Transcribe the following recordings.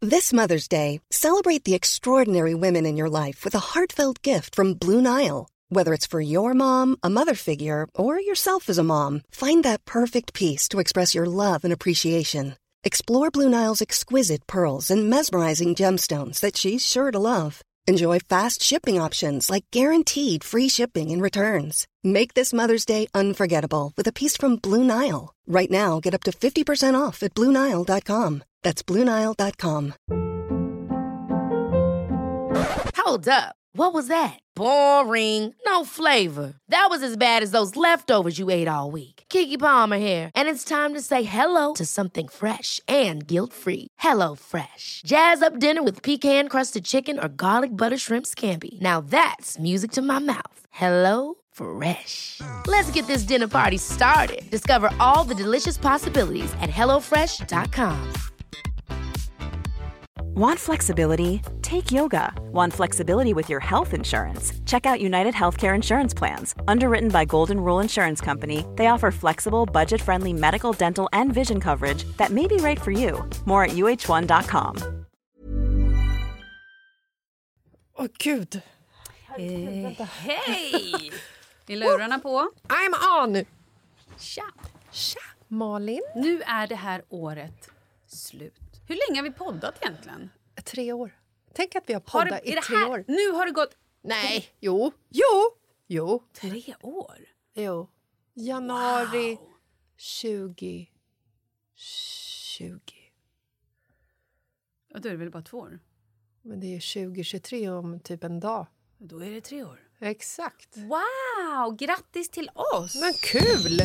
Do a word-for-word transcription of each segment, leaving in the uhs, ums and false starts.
This Mother's Day, celebrate the extraordinary women in your life with a heartfelt gift from Blue Nile. Whether it's for your mom, a mother figure, or yourself as a mom, find that perfect piece to express your love and appreciation. Explore Blue Nile's exquisite pearls and mesmerizing gemstones that she's sure to love. Enjoy fast shipping options like guaranteed free shipping and returns. Make this Mother's Day unforgettable with a piece from Blue Nile. Right now, get up to fifty percent off at blue nile dot com. That's blue nile dot com. Hold up. What was that? Boring. No flavor. That was as bad as those leftovers you ate all week. Keke Palmer here, and it's time to say hello to something fresh and guilt-free. Hello Fresh. Jazz up dinner with pecan-crusted chicken or garlic butter shrimp scampi. Now that's music to my mouth. Hello Fresh. Let's get this dinner party started. Discover all the delicious possibilities at hello fresh dot com. Want flexibility? Take yoga. Want flexibility with your health insurance? Check out United Healthcare Insurance Plans. Underwritten by Golden Rule Insurance Company, they offer flexible, budget-friendly medical, dental, and vision coverage that may be right for you. More at u h one dot com. Åh, gud. Eh, hej! Är lurarna på? I'm on! Tja! Tja, Malin. Nu är det här året slut. Hur länge har vi poddat egentligen? Tre år. Tänk att vi har poddat har det, i tre här, år. Nu har det gått... Nej, jo, jo, jo. Tre år? Jo. Januari wow. tjugo tjugo. Och då är det väl bara två år? Men det är tjugo tjugotre om typ en dag. Då är det tre år. Exakt. Wow, grattis till oss! Men kul!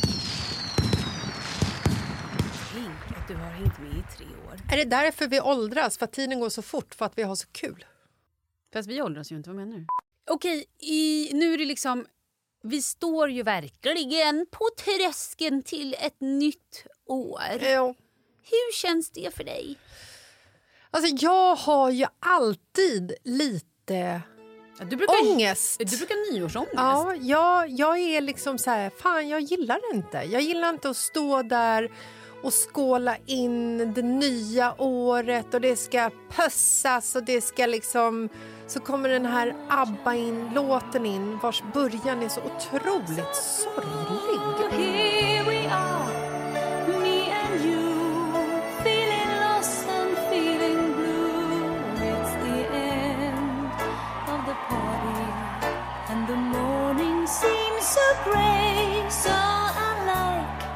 Tänk att du har hängt med i tre år. Är det därför vi åldras? För att tiden går så fort? För att vi har så kul? Fast vi åldras ju inte, vad menar du? Okej, i, nu är det liksom... Vi står ju verkligen på tröskeln till ett nytt år. Ja. Hur känns det för dig? Alltså jag har ju alltid lite... Ja, du brukar, ångest. Du brukar nyårsångest. Ja, jag, jag är liksom så här, fan jag gillar det inte. Jag gillar inte att stå där och skåla in det nya året och det ska pussas och det ska liksom... Så kommer den här ABBA in, låten in, vars början är så otroligt sorglig. Here we are, me and you, feeling lost and feeling blue. It's the end of the party and the morning seems so grey, so unlike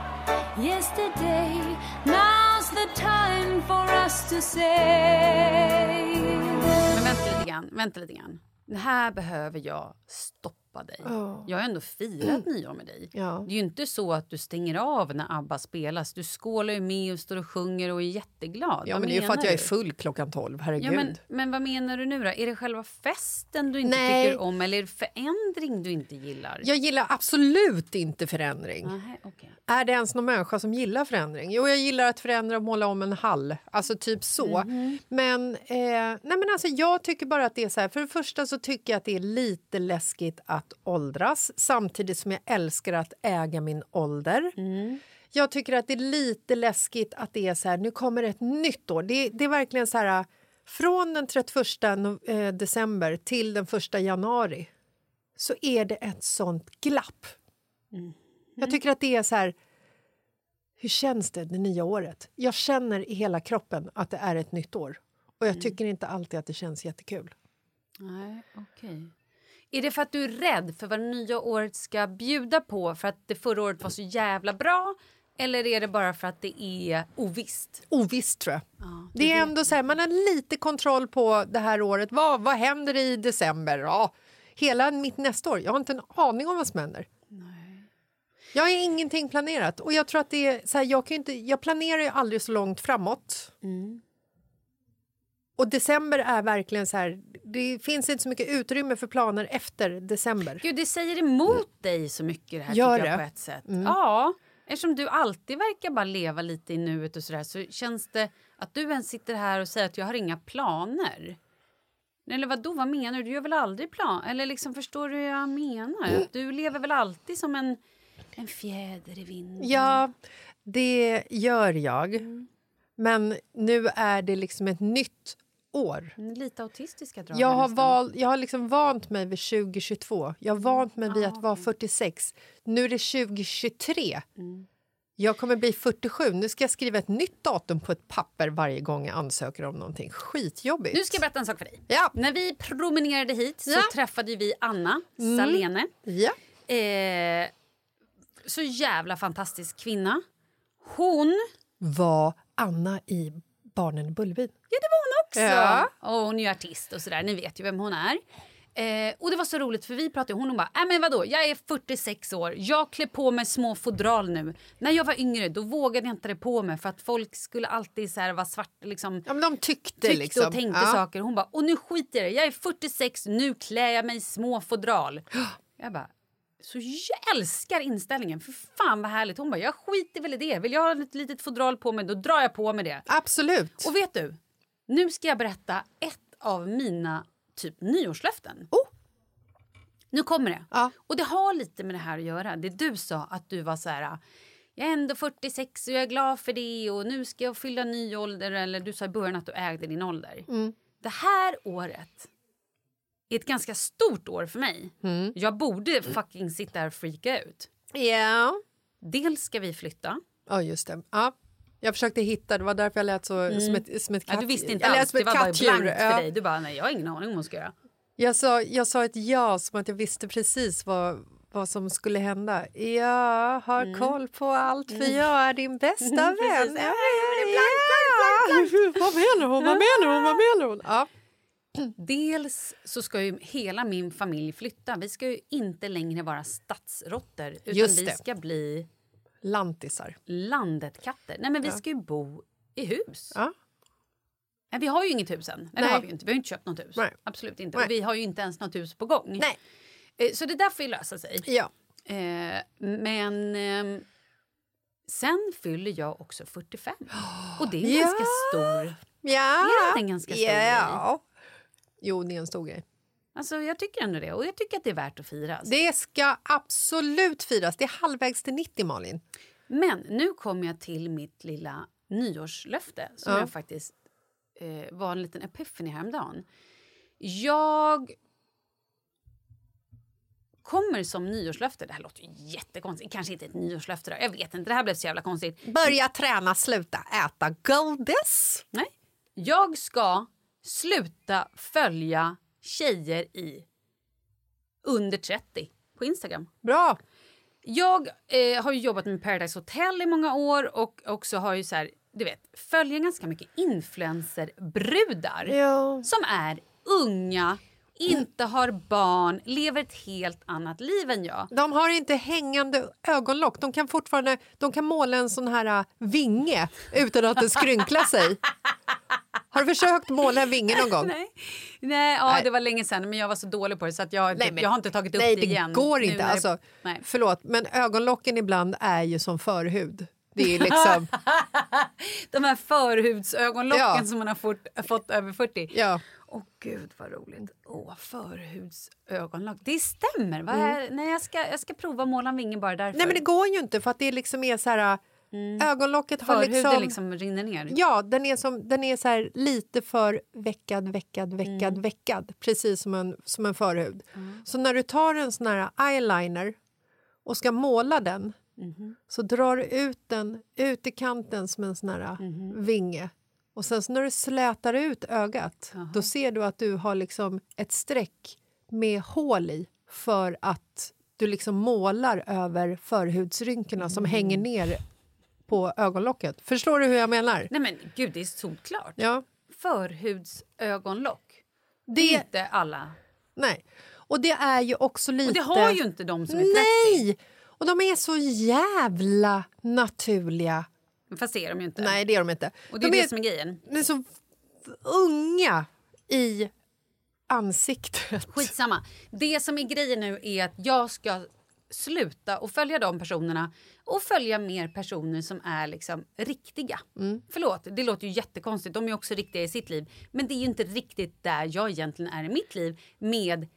yesterday. Now's the time for us to say. Men vänta lite grann, vänta lite grann. Det här behöver jag stoppa dig. Oh. Jag har ändå firat mm. nyår med dig. Ja. Det är ju inte så att du stänger av när ABBA spelas. Du skålar ju med och står och sjunger och är jätteglad. Ja, vad men det är för att jag du? är full klockan tolv, herregud. Ja, men, men vad menar du nu då? Är det själva festen du inte Nej. tycker om eller är det förändring du inte gillar? Jag gillar absolut inte förändring. Aha, okay. Är det ens någon människa som gillar förändring? Jo, jag gillar att förändra och måla om en hall. Alltså typ så. Mm-hmm. Men, eh, nej men alltså, jag tycker bara att det är så här. För det första så tycker jag att det är lite läskigt att åldras. Samtidigt som jag älskar att äga min ålder. Mm. Jag tycker att det är lite läskigt att det är så här. Nu kommer ett nytt år. Det, det är verkligen så här. Från den trettioförsta december till den första januari. Så är det ett sånt glapp. Mm. Jag tycker att det är så här, hur känns det det nya året? Jag känner i hela kroppen att det är ett nytt år. Och jag tycker mm. inte alltid att det känns jättekul. Nej, okej. Okay. Är det för att du är rädd för vad det nya året ska bjuda på? För att det förra året var så jävla bra? Eller är det bara för att det är ovisst? Ovisst tror jag. Ja, det är ändå så här, man har lite kontroll på det här året. Vad, vad händer i december? Ja, hela mitt nästa år. Jag har inte en aning om vad som händer. Nej. Jag har ingenting planerat. Och jag tror att det är så här, jag kan inte, jag planerar ju aldrig så långt framåt. Mm. Och december är verkligen så här, det finns inte så mycket utrymme för planer efter december. Gud, det säger emot mm. dig så mycket det här. Gör tycker jag det? På ett sätt. Mm. Ja, eftersom du alltid verkar bara leva lite i nuet och sådär, så känns det att du ens sitter här och säger att jag har inga planer. Eller vad då, vad menar du? Du gör väl aldrig plan? Eller liksom, förstår du vad jag menar? Mm. Du lever väl alltid som en, en fjäder i vinden? Ja, det gör jag. Mm. Men nu är det liksom ett nytt år. Lite autistiska drag. Jag har, nästan. val, jag har liksom vant mig vid tjugo tjugotvå. Jag har vant mig vid Ah, att vara okej. fyrtiosex. Nu är det tjugo tjugotre. Mm. Jag kommer bli fyrtiosju. Nu ska jag skriva ett nytt datum på ett papper varje gång jag ansöker om någonting. Skitjobbigt. Nu ska jag berätta en sak för dig. Ja. När vi promenerade hit så Ja. träffade vi Anna Salene. Ja. Eh, så jävla fantastisk kvinna. Hon... Var Anna i Barnen i Bullerbyn? Ja, det var hon också. Ja. Och hon är ju artist och sådär. Ni vet ju vem hon är. Eh, och det var så roligt för vi pratade hon och bara, äh, men vadå, jag är fyrtiosex år, jag klär på mig små fodral nu. När jag var yngre då vågade jag inte det på mig för att folk skulle alltid så här vara svart liksom. Ja, men de tyckte, Tyckte liksom. och tänkte ja. saker. Hon bara, och nu skiter jag i det. Jag är fyrtiosex, nu klär jag mig små fodral. Jag bara, så jag älskar inställningen. För fan vad härligt. Hon bara, jag skiter väl i det. Vill jag ha ett litet fodral på mig, då drar jag på mig det. Absolut. Och vet du, nu ska jag berätta ett av mina typ nyårslöften. Oh. Nu kommer det. Ja. Och det har lite med det här att göra. Det du sa att du var så här, jag är ändå fyrtiosex och jag är glad för det och nu ska jag fylla ny ålder. Eller du sa i början att du ägde din ålder. Mm. Det här året är ett ganska stort år för mig. Mm. Jag borde fucking sitta här och freaka ut. Ja. Dels ska vi flytta. Ja, just det. Ja. Jag försökte hitta, det var därför jag lät så, som ett, som ett katt. Ja, du visste inte jag lät alls, som det ett var bara kattdjur. blankt för Ja. dig. Du bara, nej jag har ingen aning om vad jag ska göra. Jag sa, jag sa ett ja som att jag visste precis vad, vad som skulle hända. Jag har Mm. koll på allt för jag är din bästa vän. Precis. Ja, Ja, Vad menar hon? Vad menar hon? Vad menar hon? Ja. Dels så ska ju hela min familj flytta. Vi ska ju inte längre vara stadsrotter utan Just vi det. ska bli Lantisar. landetkatter. Nej men vi ska ju bo i hus. Ja. Nej, vi har ju inget hus än. Nej, det Nej. har vi ju inte. Vi har ju inte köpt något hus. Nej. Absolut inte. Nej. Och vi har ju inte ens något hus på gång. Nej. Eh, Så det där får ju lösa sig. Ja. Eh, men ehm, sen fyller jag också fyrtiofem. Och det är en Ja. ganska stor... Ja. Är det inte en ganska stor Ja. Jo, det är en stor grej. Alltså jag tycker ändå det. Och jag tycker att det är värt att firas. Det ska absolut firas. Det är halvvägs till nittio, Malin. Men nu kommer jag till mitt lilla nyårslöfte som Ja. jag faktiskt eh, var en liten epiphany häromdagen. Jag kommer som nyårslöfte, det här låter ju jättekonstigt, kanske inte ett nyårslöfte då, jag vet inte, det här blev så jävla konstigt. Börja träna, sluta äta godis. Nej, jag ska sluta följa tjejer i under trettio på Instagram. Bra. Jag eh, har ju jobbat med Paradise Hotel i många år och också har ju så här, du vet, följer ganska mycket influencerbrudar Ja. som är unga, inte har barn, lever ett helt annat liv än jag. De har inte hängande ögonlock. De kan fortfarande de kan måla en sån här uh, vinge utan att det skrynklar sig. Har du försökt måla en vinge någon gång? Nej, nej, ja, Nej. det var länge sedan men jag var så dålig på det så att jag, Nej, men- jag har inte tagit upp Nej, det det igen. går Nu inte. när det- Alltså, nej. förlåt, men ögonlocken ibland är ju som förhud. Det är liksom... De här förhudsögonlocken Ja. som man har fått, fått över fyrtio. Ja. Åh gud vad roligt. Åh, förhudsögonlock. Det stämmer. Va? Mm. Nej, jag ska, jag ska prova måla en vinge bara därför. Nej, men det går ju inte för att det liksom är så här... Ögonlocket har Förhuden liksom... liksom... rinner ner. Ja, den är, som, den är så här lite för veckad, veckad, veckad, Mm. veckad. Precis som en, som en förhud. Så när du tar en sån här eyeliner och ska måla den Mhm. så drar du ut den ut i kanten som en sån här Mhm. vinge. Och sen så när du slätar ut ögat då ser du att du har liksom ett streck med hål i för att du liksom målar över förhudsrynkorna Mm. som hänger ner på ögonlocket. Förstår du hur jag menar? Nej men gud, det är solklart. Ja. Förhudsögonlock. Det Det, är inte alla. nej. Och det är ju också lite... Och det har ju inte de som är trettio. Nej! Och de är så jävla naturliga. Fast det är de ju inte. Nej, det är de inte. Och det är de det som är grejen. de är så f- unga i ansiktet. Skitsamma. Det som är grejen nu är att jag ska sluta och följa de personerna och följa mer personer som är liksom riktiga. Mm. Förlåt, det låter ju jättekonstigt. De är också riktiga i sitt liv. Men det är ju inte riktigt där jag egentligen är i mitt liv med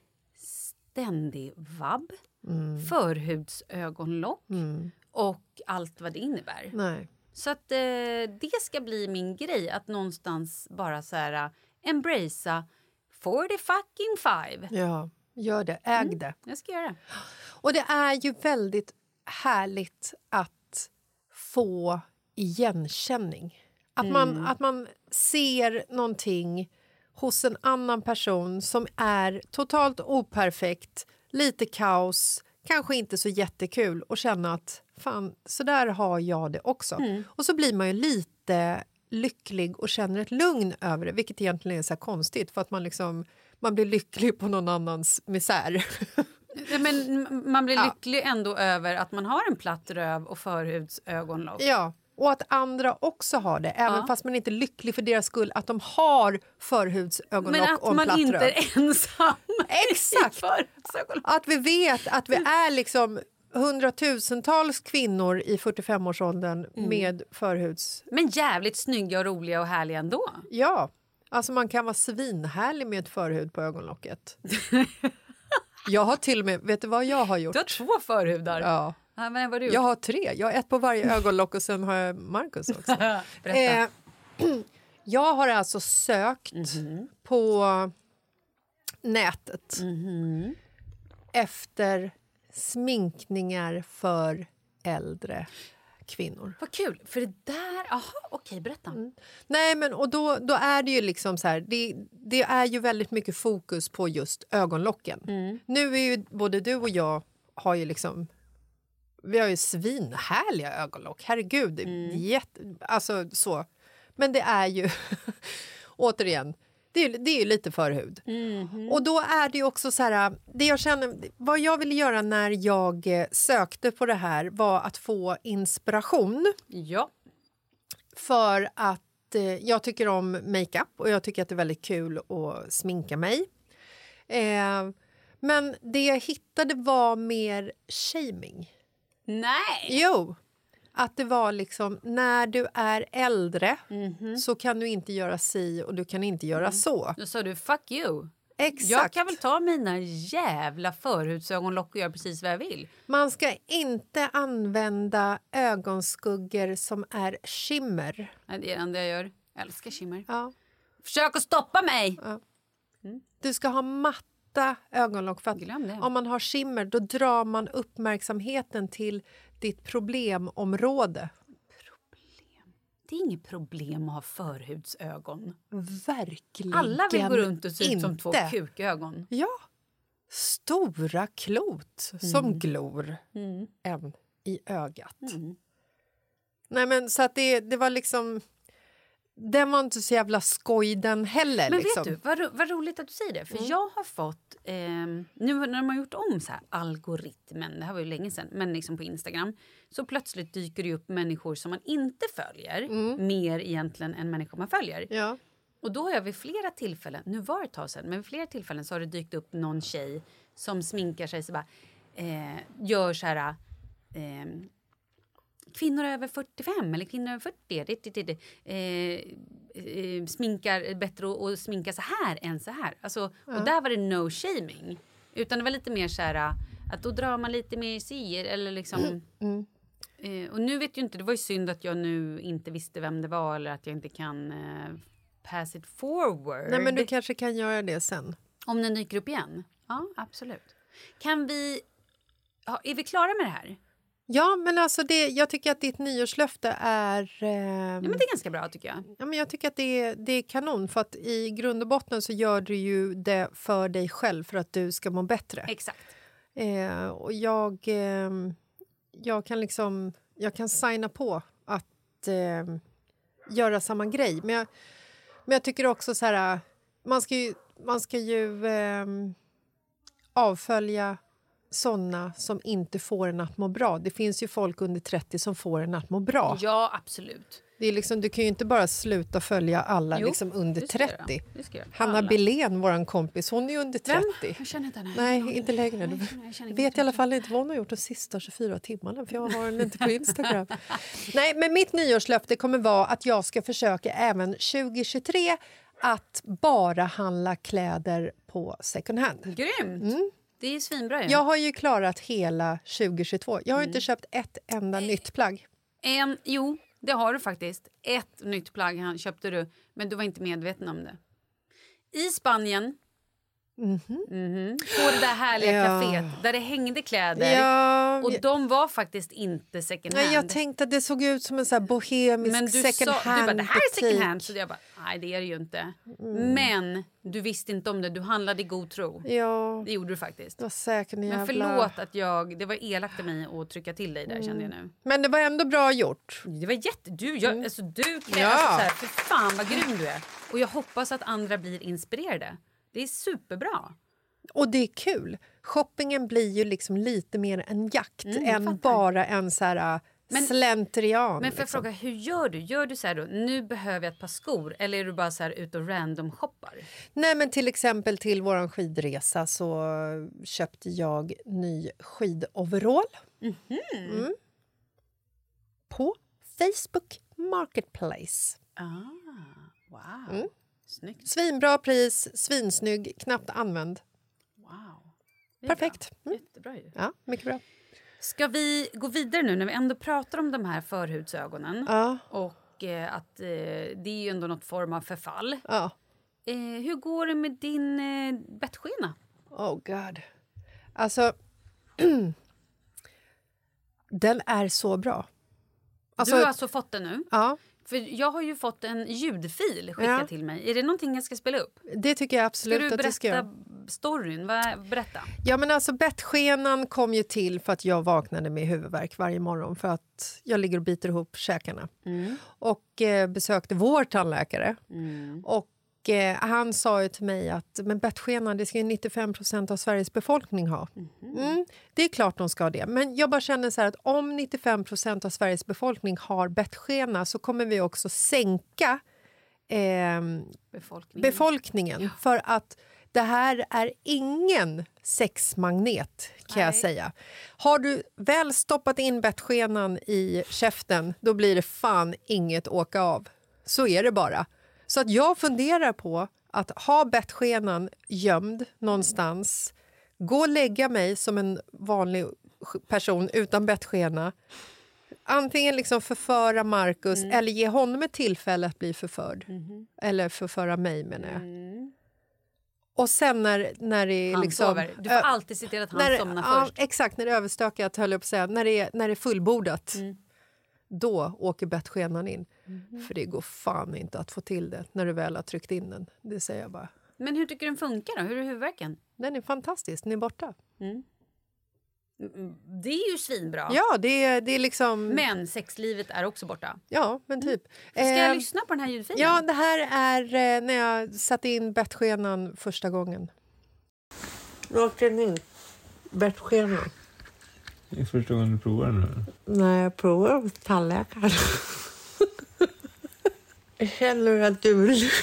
ständig vabb, Mm. förhudsögonlock och allt vad det innebär. Nej. Så att eh, det ska bli min grej. Att någonstans bara så här... Uh, embracea forty fucking five. Ja, gör det. Äg mm, det. Jag ska göra det. Och det är ju väldigt härligt att få igenkänning. Att, mm. man, att man ser någonting hos en annan person som är totalt operfekt, lite kaos, kanske inte så jättekul och känna att fan, så där har jag det också. Mm. Och så blir man ju lite lycklig och känner ett lugn över det, vilket egentligen är så här konstigt för att man liksom man blir lycklig på någon annans misär. Men man blir ja. lycklig ändå över att man har en platt röv och förhudsögonlock. Ja, och att andra också har det, även ja. fast man inte är lycklig för deras skull att de har förhudsögonlock och en platt röv. Men att man inte är ensam. Exakt. Att vi vet att vi är liksom hundratusentals kvinnor i fyrtiofemårsåldern mm. med förhuds... Men jävligt snygga och roliga och härliga ändå. Ja, alltså man kan vara svinhärlig med ett förhud på ögonlocket. Jag har till och med, vet du vad jag har gjort? Du har två förhudar. Ja. Ja, men vad har du gjort? Jag har tre, jag har ett på varje ögonlock och sen har jag Marcus också. Berätta. Eh, jag har alltså sökt mm-hmm. på nätet mm-hmm. efter sminkningar för äldre kvinnor. Vad kul, för det där... Aha, okej, berätta. Mm. Nej, men och då, då är det ju liksom så här... Det, det är ju väldigt mycket fokus på just ögonlocken. Mm. Nu är ju både du och jag har ju liksom... Vi har ju svinhärliga ögonlock. Herregud, mm. jätte, alltså så. Men det är ju... återigen... Det är, det är ju lite förhud. Mm-hmm. Och då är det ju också så här... Det jag känner, vad jag ville göra när jag sökte på det här var att få inspiration. Ja. För att eh, jag tycker om makeup och jag tycker att det är väldigt kul att sminka mig. Eh, men det jag hittade var mer shaming. Nej! Jo. Att det var liksom, när du är äldre mm-hmm. så kan du inte göra si och du kan inte göra mm. så. Då sa du, fuck you. Exakt. Jag kan väl ta mina jävla förhudsögonlock och göra precis vad jag vill. Man ska inte använda ögonskuggor som är shimmer. Det är det enda jag gör. Jag älskar shimmer. Ja. Försök att stoppa mig! Ja. Mm. Du ska ha matta ögonlock för att om man har shimmer då drar man uppmärksamheten till ditt problemområde. Problem? Det är inget problem att ha förhudsögon. Verkligen alla vill gå runt och se ut inte. som två kukögon. Ja. Stora klot mm. som glor mm. en i ögat. Mm. Nej men så att det, det var liksom... Den var inte så jävla skoj den heller. Men liksom. vet du, vad, ro, vad roligt att du säger det. För mm. jag har fått, eh, nu när de har gjort om så här algoritmen, det här var ju länge sedan, men liksom på Instagram, så plötsligt dyker det upp människor som man inte följer, mm. mer egentligen än människor man följer. Ja. Och då har jag vid flera tillfällen, nu var det ett tag sedan, men vid flera tillfällen så har det dykt upp någon tjej som sminkar sig så bara, eh, gör så här... Eh, kvinnor över fyrtiofem eller kvinnor över fyrtio det, det, det, eh, eh, sminkar bättre och, och sminkar så här än så här. Alltså, ja. Och där var det no shaming. Utan det var lite mer så här att då drar man lite mer sier eller liksom... Mm. Mm. Eh, och nu vet ju inte, det var ju synd att jag nu inte visste vem det var eller att jag inte kan eh, pass it forward. Nej, men du kanske kan göra det sen. Om den dyker upp igen? Ja, absolut. Kan vi... Ja, är vi klara med det här? Ja, men alltså det, jag tycker att ditt nyårslöfte är... Eh, ja, men det är ganska bra tycker jag. Ja, men jag tycker att det är, det är kanon. För att i grund och botten så gör du ju det för dig själv för att du ska må bättre. Exakt. Eh, och jag, eh, jag kan liksom... Jag kan signa på att eh, göra samma grej. Men jag, men jag tycker också så här... Man ska ju, man ska ju eh, avfölja... såna som inte får en att må bra. Det finns ju folk under trettio som får en att må bra. Ja, absolut. Det är liksom, du kan ju inte bara sluta följa alla jo, liksom under trettio. Hanna alla. Billén, våran kompis, hon är ju under trettio. Vem? Jag känner inte henne. Nej, Nej inte längre. Du vet inte i alla fall inte vad hon har gjort de sista tjugofyra timmarna, för jag har den inte på Instagram. Nej, men mitt nyårslöfte kommer vara att jag ska försöka även tjugo tjugotre att bara handla kläder på second hand. Grymt! Mm. Det är svinbra. Ja. Jag har ju klarat hela tjugo tjugotvå. Jag har mm. inte köpt ett enda mm. nytt plagg. En, jo, det har du faktiskt. Ett nytt plagg han köpte du, men du var inte medveten om det. I Spanien, Mhm. mhm, på det där härliga Ja. kaféet där det hängde kläder. Ja, Och de var faktiskt inte second hand. nej, jag tänkte att det såg ut som en så här bohemisk Men du second sa, hand du bara, det här är second butik. hand. Så jag bara, nej det är det ju inte. Mm. Men du visste inte om det, du handlade i god tro. Ja, Det gjorde du faktiskt. det var säkert en Men jävla... förlåt att jag, det var elakt av mig att trycka till dig där Mm. kände jag nu. Men det var ändå bra gjort. Det var jätte, du, jag, alltså du, Ja. ja. alltså, så här, för fan vad grym du är. Och jag hoppas att andra blir inspirerade. Det är superbra. Och det är kul. Shoppingen blir ju liksom lite mer en jakt Mm, jag än fattar. bara en så här Men- slentrian. Men för jag liksom. fråga, hur gör du? Gör du så här då, nu behöver jag ett par skor? Eller är du bara så här ute och random shoppar? Nej, men till exempel till våran skidresa så köpte jag ny skidoverall. Mm. På Facebook Marketplace. Ah, wow. Mm. Snyggt. Svinbra pris, svinsnygg, knappt använd. Wow. Det är Perfekt. bra. Mm. Jättebra ju. Ja, mycket bra. Ska vi gå vidare nu när vi ändå pratar om de här förhudsögonen? Ja, Och eh, att eh, det är ju ändå något form av förfall. ja. Eh, hur går det med din eh, bettskena? Oh god. Alltså, den är så bra. Alltså, du har alltså fått den nu? ja, För jag har ju fått en ljudfil skickad Ja. till mig. Är det någonting jag ska spela upp? det tycker jag Ska absolut du att det ska berätta göra. storyn? Vad, berätta. Ja, men alltså bettskenan kom ju till för att jag vaknade med huvudvärk varje morgon för att jag ligger och biter ihop käkarna. Mm. Och eh, besökte vår tandläkare. Mm. Och eh, han sa ju till mig att men bettskenan, det ska ju nittiofem procent av Sveriges befolkning ha. Mm, det är klart de ska ha det. Men jag bara känner så här att om nittiofem procent av Sveriges befolkning har bettskena så kommer vi också sänka ehm, Befolkningen. befolkningen. För att det här är ingen sexmagnet, kan jag Nej. säga. Har du väl stoppat in bettskenan i käften, då blir det fan inget åka av. Så är det bara. Så att jag funderar på att ha bettskenan gömd någonstans, gå och lägga mig som en vanlig person utan bettskena. Antingen liksom förföra Marcus Mm. eller ge honom ett tillfälle att bli förförd. Mhm. Eller förföra mig, menar jag. Mm. Och sen när, när det är Han liksom... sover. Du får ö- alltid se till att han när, somnar ja, först. exakt, när det är överstökat, höll jag på att säga. När det är, när det är fullbordat, Mm. då åker bettskenan in. Mhm. För det går fan inte att få till det när du väl har tryckt in den. Det säger jag bara. Men hur tycker du den funkar då? Hur är huvudvärken? Den är fantastisk, den är borta. Mm. Mm, Det är ju svinbra. Ja, det är, det är liksom... Men sexlivet är också borta. Ja, men typ. Ska jag Eh, lyssna på den här ljudfilen? Ja, det här är eh, när jag satte in bettskenan första gången. Rakt in bettskenan. Det är första gången du provar den nu. När jag provar hos tandläkaren. Känner du att du vill...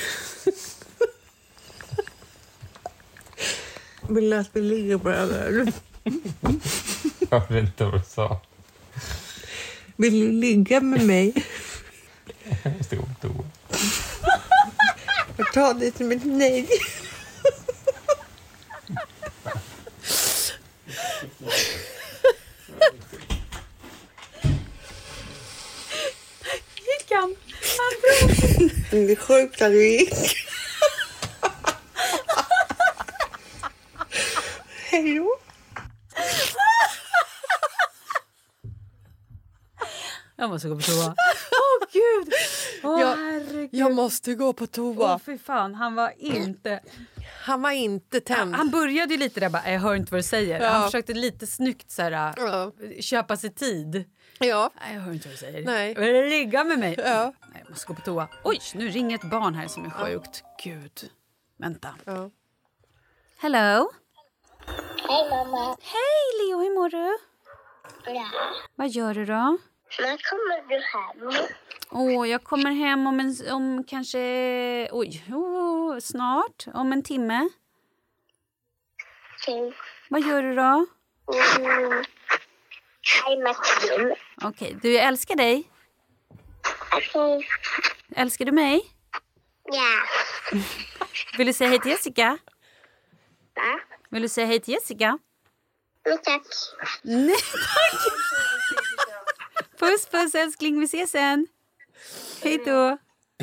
vill att vi ligger på den här? Jag vet inte vad du sa. Vill du ligga med mig? Jag måste gå på toa. Jag tar det som ett nej. Gick han? Det är sjukt att du gick. Hej då. Jag måste gå på toa. Åh gud! Åh Jag- herregud. Jag måste gå på Åh toa. fy fan, han var inte... Han var inte tänd. Han började ju lite där bara, jag hör inte vad du säger. Ja. Han försökte lite snyggt så här, Ja. köpa sig tid. Ja. Nej, jag hör inte vad du säger. Nej. Vill du ligga med mig? Ja. Nej, jag måste gå på toa. Oj, nu ringer ett barn här som är sjukt. Gud. Vänta. Ja. Hello? Hej mamma. Hej Leo, hur mår du? Ja. Vad gör du då? När kommer du hem? Åh, jag kommer hem om, en, om kanske... Oj, oh, snart. Om en timme. Okej. Vad gör du då? Mm. Hej Martin. Okej, du, jag älskar dig. Okej. Älskar du mig? Ja. Vill du säga hej till Jessica? Va? Vill du säga hej till Jessica? Mm, tack. Nej, tack! Puss, puss älskling, vi ses sen. Hej då.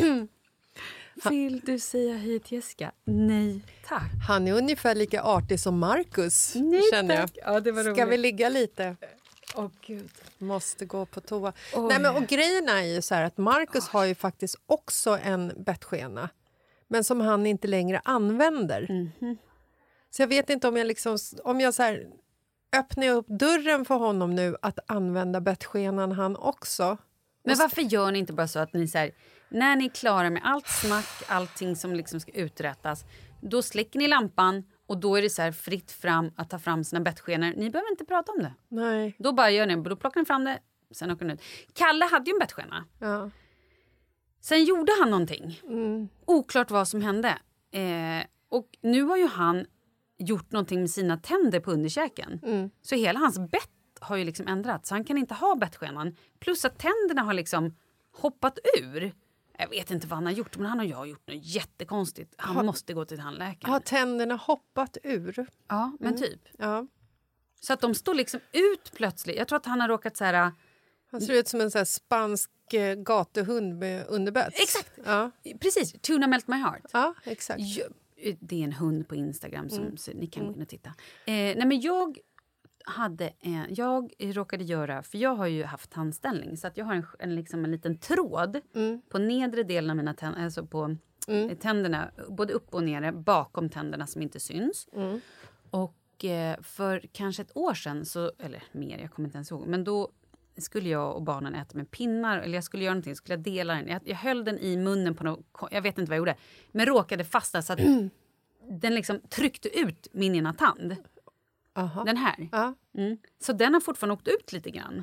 Vill du säga hej till Jessica? Nej, tack. Han är ungefär lika artig som Marcus, Nej, känner jag. tack. Ja, det var Ska roligt. vi ligga lite? Åh, oh, gud. Måste gå på toa. Oj. Nej, men, och grejen är ju så här att Marcus har ju faktiskt också en bettskena. Men som han inte längre använder. Mm-hmm. Så jag vet inte om jag liksom... Om jag så här, öppnar upp dörren för honom nu att använda bettskenan han också. Men varför gör ni inte bara så att ni så här, när ni är klara med allt snack, allting som liksom ska uträttas, då släcker ni lampan och då är det så här fritt fram att ta fram sina bettskenor. Ni behöver inte prata om det. Nej. Då bara gör ni, då plockar ni fram det, sen åker ni ut. Kalle hade ju en bettskena. Ja. Sen gjorde han någonting. Mm. Oklart vad som hände. Eh, och nu har ju han gjort någonting med sina tänder på underkäken. Mm. Så hela hans bett har ju liksom ändrats. Så han kan inte ha bettskenan. Plus att tänderna har liksom hoppat ur. Jag vet inte vad han har gjort, men han och jag har gjort något jättekonstigt. Han har, måste gå till tandläkaren. Har tänderna hoppat ur? Ja, men Mm. typ. Ja. Så att de står liksom ut plötsligt. Jag tror att han har råkat så här... Han ser ut som en så här spansk eh, gatuhund med underbett. Exakt! Ja, Precis, Tuna Melt My Heart. ja exakt. Ja, det är en hund på Instagram som mm. så ni kan gå in och titta. Eh, nej men jag hade en, jag råkade göra, för jag har ju haft tandställning så att jag har en, en, liksom en liten tråd Mm. på nedre delen av mina tänder, alltså på Mm. tänderna, både upp och nere, bakom tänderna som inte syns. Mm. Och eh, för kanske ett år sedan, så, eller mer, jag kommer inte ens ihåg, men då skulle jag och barnen äta med pinnar, eller jag skulle göra någonting, skulle jag dela den. Jag, jag höll den i munnen på något, jag vet inte vad jag gjorde, men råkade fastna så att den liksom tryckte ut min ena tand. Aha. Den här. Ja. Mm. Så den har fortfarande åkt ut lite grann.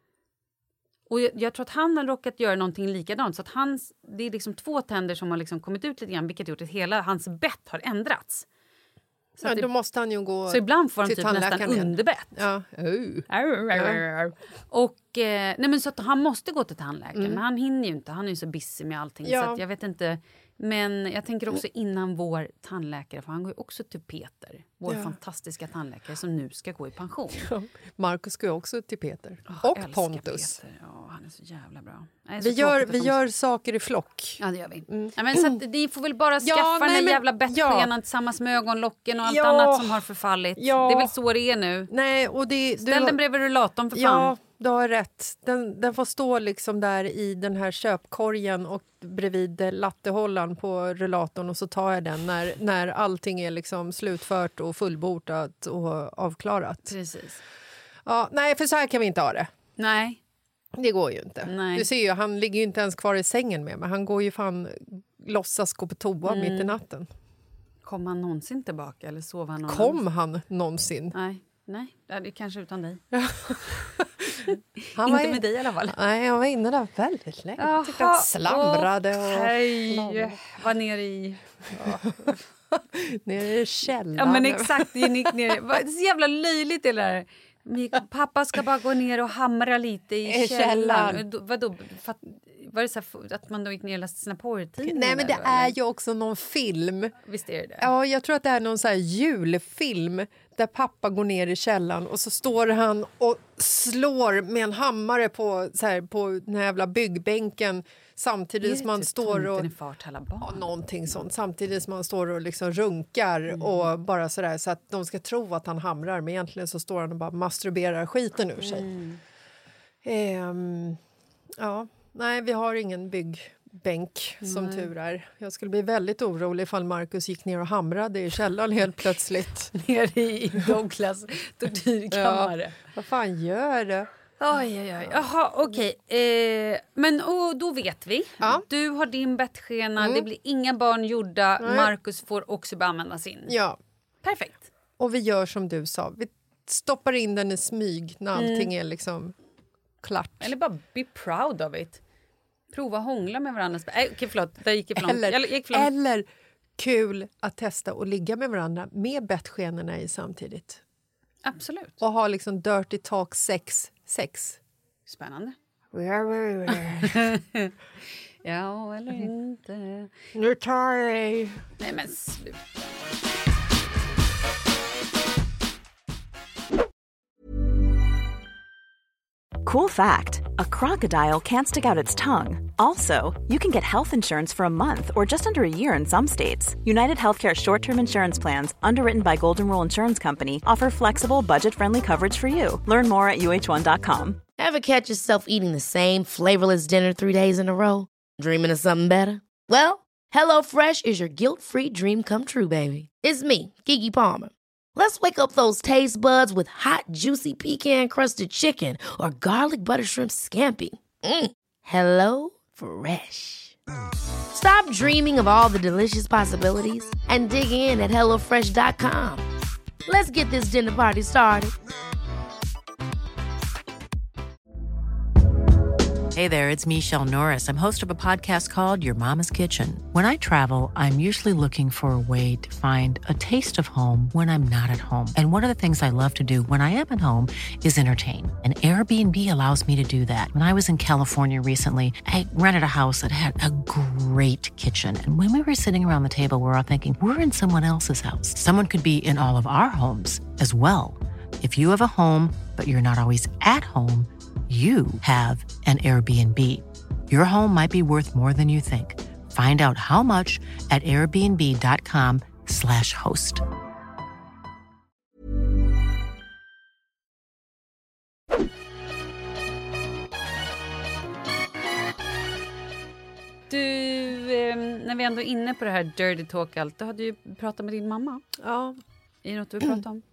Och jag, jag tror att han har råkat göra någonting likadant. Så att hans, det är liksom två tänder som har liksom kommit ut lite grann, vilket gjort att hela hans bett har ändrats. Så, Ja, att det, då måste han ju gå så ibland får han till typ nästan tandläkaren igen. underbett. Ja. Uh. Ja. Och eh, nej men så att han måste gå till tandläkaren, men han hinner ju inte, han är ju så busy med allting. Ja. Så att jag vet inte, men jag tänker också innan vår tandläkare, för han går ju också till Peter, vår Ja. fantastiska tandläkare som nu ska gå i pension. Marcus ska ju också till Peter. Åh, och älskar Pontus. Peter. Ja, han är så jävla bra. Nej, så Vi gör, tråkigt att vi de- gör saker i flock. Ja, det gör vi. Ja, men så att ni får väl bara skaffa Ja, den nej, där men- jävla bettskenan ja. tillsammans med ögonlocken och allt Ja. annat som har förfallit. Ja. Det är väl så det är nu. Nej, och det, Ställ du, den bredvid rullatorn för fan. Ja, du har rätt. Den, den får stå liksom där i den här köpkorgen och bredvid lattehållaren på rullatorn, och så tar jag den när, när allting är liksom slutfört och fullbordat och avklarat. Precis. Ja, nej, för så här kan vi inte ha det. Nej. Det går ju inte. Nej. Du ser ju, han ligger ju inte ens kvar i sängen med mig. Han går ju fan låtsas gå på toa Mm. mitt i natten. Kom han någonsin tillbaka eller sov han någon Kom han någonsin? Nej, nej. Ja, det är kanske utan dig. Han var Inte in- med dig i alla fall. Nej, han var inne där väldigt länge. Jag tyckte han slamrade och Hej, var nere i... nere i källaren. Ja, men exakt. Det gick ner. Det är så jävla löjligt det där. Pappa ska bara gå ner och hamra lite i I källaren. källaren. Då- Vadå? Fatt- Var det så här att man då gick ner och läste sina porrtidningar? Nej, men det eller? är ju också någon film. Visst är det det? Ja, jag tror att det är någon så här julfilm där pappa går ner i källaren och så står han och slår med en hammare på, så här, på den här jävla byggbänken samtidigt som man står och... Tomten i fart alla barn. Ja, någonting sånt. Samtidigt som man står och liksom runkar Mm. och bara sådär så att de ska tro att han hamrar, men egentligen så står han och bara masturberar skiten ur sig. Mm. Ehm, ja, nej, vi har ingen byggbänk som Nej. tur är. Jag skulle bli väldigt orolig ifall Marcus gick ner och hamrade i källaren helt plötsligt. Nere i Douglas tortyrkammare. Vad fan gör det? Oj, oj, oj. Jaha, okej. Eh, men och då vet vi. Ja. Du har din bettskena, Mm. det blir inga barn gjorda. Nej. Marcus får också bara använda sin. Ja, Perfekt. och vi gör som du sa. Vi stoppar in den i smyg när Mm. allting är liksom klart. Eller bara be proud of it. Prova hångla med varandra. Nej, okej, förlåt. Det gick för långt. Eller, Jag gick för långt. eller kul att testa att ligga med varandra med bettskenorna i samtidigt. Absolut. Och ha liksom dirty talk sex. sex. Spännande. Ja, eller inte. Nu tar jag... Nej, men sluta. Cool fact, a crocodile can't stick out its tongue. Also, you can get health insurance for a month or just under a year in some states. United Healthcare short-term insurance plans, underwritten by Golden Rule Insurance Company, offer flexible, budget-friendly coverage for you. Learn more at U H one dot com. Ever catch yourself eating the same flavorless dinner three days in a row? Dreaming of something better? Well, HelloFresh is your guilt-free dream come true, baby. It's me, Keke Palmer. Let's wake up those taste buds with hot, juicy pecan-crusted chicken or garlic butter shrimp scampi. Mm. Hello Fresh. Stop dreaming of all the delicious possibilities and dig in at hello fresh dot com. Let's get this dinner party started. Hey there, it's Michelle Norris. I'm host of a podcast called Your Mama's Kitchen. When I travel, I'm usually looking for a way to find a taste of home when I'm not at home. And one of the things I love to do when I am at home is entertain. And Airbnb allows me to do that. When I was in California recently, I rented a house that had a great kitchen. And when we were sitting around the table, we were all thinking, we're in someone else's house. Someone could be in all of our homes as well. If you have a home, but you're not always at home, you have an Airbnb. Your home might be worth more than you think. Find out how much at airbnb dot com slash host. Du, eh, när vi ändå är inne på det här dirty talk allt, du hade ju pratat med din mamma. Ja. Är det något du vill prata om?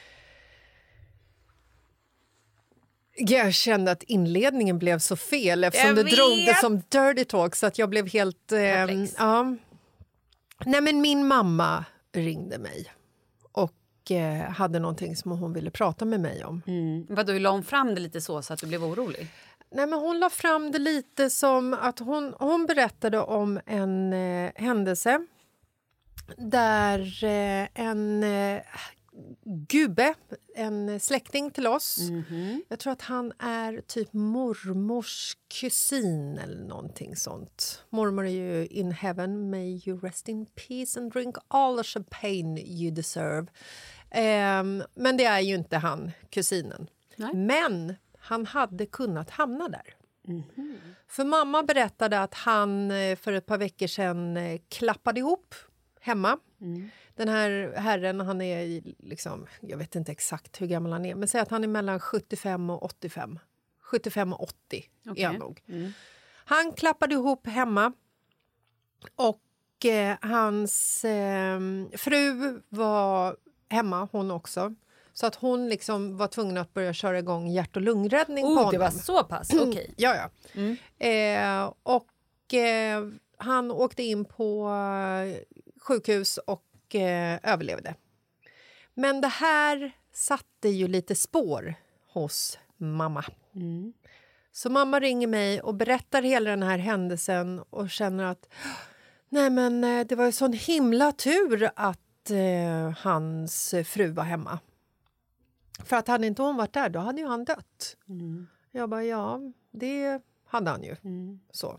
Jag kände att inledningen blev så fel eftersom Jag du vet. drog det som dirty talk så att jag blev helt... Eh, ja. Nej, men min mamma ringde mig och eh, hade någonting som hon ville prata med mig om. Mm. Vadå, la hon fram det lite så så att du blev orolig? Nej, men hon la fram det lite som att hon, hon berättade om en eh, händelse där eh, en... Eh, gubbe, en släkting till oss. Mm-hmm. Jag tror att han är typ mormors kusin eller någonting sånt. Mormor är ju in heaven, may you rest in peace and drink all the champagne you deserve. Um, men det är ju inte han, kusinen. Nej. Men han hade kunnat hamna där. Mm-hmm. För mamma berättade att han för ett par veckor sedan klappade ihop hemma. Mm. Den här herren, han är liksom, jag vet inte exakt hur gammal han är, men säg att han är mellan sjuttiofem och åttiofem. sjuttiofem och åttio okay. är han nog. Mm. Han klappade ihop hemma och eh, hans eh, fru var hemma, hon också. Så att hon liksom var tvungen att börja köra igång hjärt- och lungräddning oh, på honom. Det var så pass, okej. Okay. ja, ja. Mm. Eh, och eh, han åkte in på sjukhus och eh, överlevde. Men det här satte ju lite spår hos mamma. Mm. Så mamma ringer mig och berättar hela den här händelsen och känner att nej, men det var ju sån himla tur att eh, hans fru var hemma. För att hade inte hon varit där, då hade ju han dött. Mm. Jag bara, ja, det hade han ju. Mm. Så.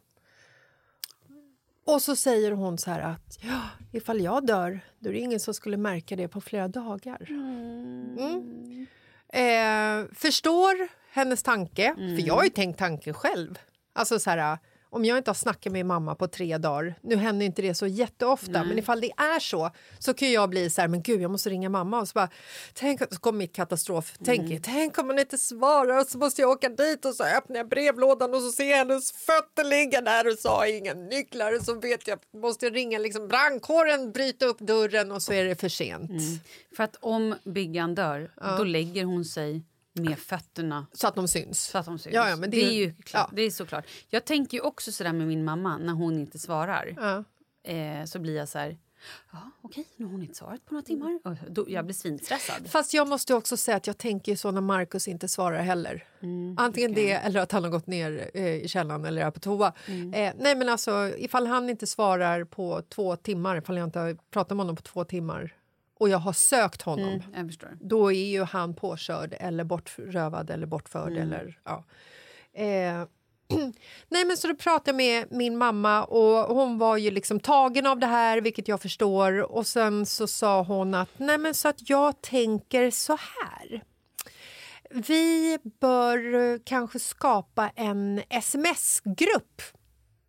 Och så säger hon så här att ja, ifall jag dör, då är det ingen som skulle märka det på flera dagar. Mm. Mm. Eh, förstår hennes tanke, mm. för jag har ju tänkt tanken själv. Alltså så här, om jag inte har snackat med mamma på tre dagar, nu händer inte det så jätteofta, mm. men ifall det är så, så kan jag bli så här, men gud, jag måste ringa mamma. Och så bara, tänk, så kommer mitt katastrof. Tänk, mm. tänk om hon inte svarar, och så måste jag åka dit och så öppnar jag brevlådan och så ser jag hennes fötter ligga där och så har jag inga nycklar. Och så vet jag, måste jag ringa liksom brandkåren, bryta upp dörren och så är det för sent. Mm. För att om Biggan dör, ja. då lägger hon sig med fötterna. Så att de syns. Så att de syns. Ja, ja, men det, det är ju klart. Ja. Det är såklart. Jag tänker ju också sådär med min mamma när hon inte svarar. Ja. Eh, så blir jag så här, ja okej, nu har hon inte svarat på några timmar. Och då, jag blir svinstressad. Fast jag måste också säga att jag tänker så när Marcus inte svarar heller. Mm, Antingen okay. det eller att han har gått ner eh, i källaren eller är på toa. Mm. Eh, nej men alltså, ifall han inte svarar på två timmar, ifall jag inte har pratat med honom på två timmar och jag har sökt honom, mm, jag förstår. Då är ju han påkörd eller bortrövad eller bortförd. Mm. Eller, ja. eh, nej men så då pratade jag med min mamma och hon var ju liksom tagen av det här, vilket jag förstår. Och sen så sa hon att nej men så att jag tänker så här. Vi bör kanske skapa en sms-grupp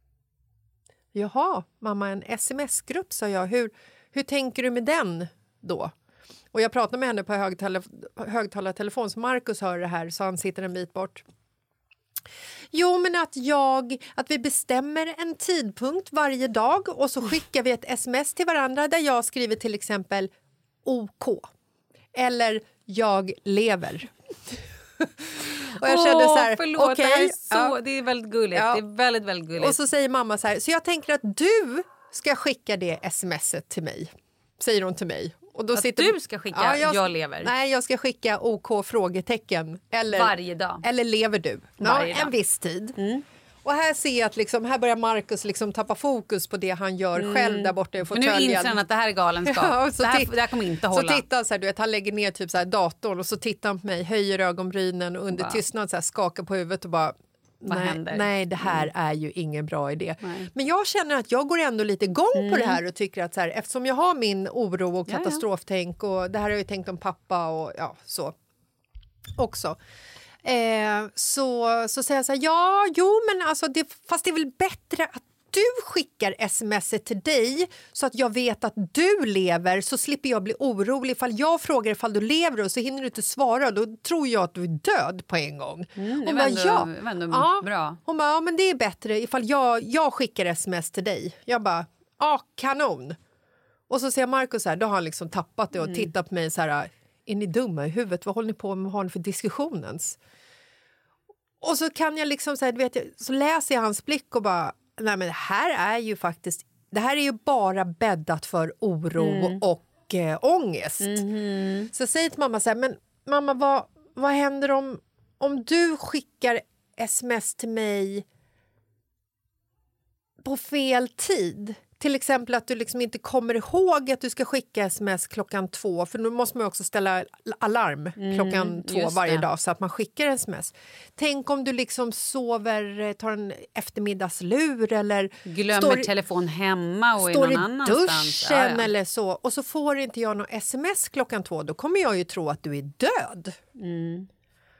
Jaha, mamma, en sms-grupp, sa jag. Hur, hur tänker du med den då? Och jag pratar med henne på högtal- högtalartelefon, så Marcus hör det här, så han sitter en bit bort. Jo, men att jag att vi bestämmer en tidpunkt varje dag och så skickar vi ett sms till varandra där jag skriver till exempel OK eller jag lever. Och jag kände så här, förlåt, okej, det, här är så, ja. det är väldigt gulligt. Ja. Det är väldigt, väldigt gulligt. Och så säger mamma så här, så jag tänker att du ska skicka det smset till mig, säger hon till mig. Och då att sitter... du ska skicka ja, jag, jag lever? Nej, jag ska skicka OK frågetecken. Eller, varje dag? Eller lever du? Ja, en dag. Viss tid. Mm. Och här ser jag att liksom, här börjar Marcus liksom tappa fokus på det han gör Mm. själv där borta i Men nu fåtöljen. inser han att det här är galenskap. Ja, så det, här, titt- det här kommer inte hålla. Så tittar han så här, du vet, han lägger ner typ så här datorn och så tittar han på mig, höjer ögonbrynen och under Va? tystnad så här skakar på huvudet och bara Vad nej, händer? nej, det här Mm. är ju ingen bra idé. Nej. Men jag känner att jag går ändå lite igång Mm. på det här och tycker att så här, eftersom jag har min oro och Ja, ja. katastroftänk och det här har jag ju tänkt om pappa och ja, så också. Eh, så, så säger jag så här, ja, jo, men alltså det, fast det är väl bättre att du skickar smset till dig så att jag vet att du lever, så slipper jag bli orolig ifall jag frågar ifall du lever och så hinner du inte svara, då tror jag att du är död på en gång. Mm, det Hon var bara, ändå, ja. det var ändå Ja. bra. Hon bara, ja, men det är bättre ifall jag, jag skickar sms till dig. Jag bara, ja, kanon. Och så säger Marcus så här, då har han liksom tappat det och Mm. tittat på mig så här, är ni dumma i huvudet? Vad håller ni på med? Vad har ni för diskussionens? Och så kan jag liksom så här, du vet, så läser jag hans blick och bara, nej men det här är ju faktiskt, det här är ju bara bäddat för oro Mm. och eh, ångest. Mhm. Så jag säger till mamma så här, men mamma, vad, vad händer om, om du skickar sms till mig på fel tid? Till exempel att du liksom inte kommer ihåg att du ska skicka sms klockan två, för nu måste man också ställa alarm klockan två just varje det. dag så att man skickar sms. Tänk om du liksom sover, tar en eftermiddagslur eller Glömmer står, telefon hemma och står är i någon annanstans. duschen Ja, ja. eller så, och så får inte jag något sms klockan två, då kommer jag ju tro att du är död. Mm.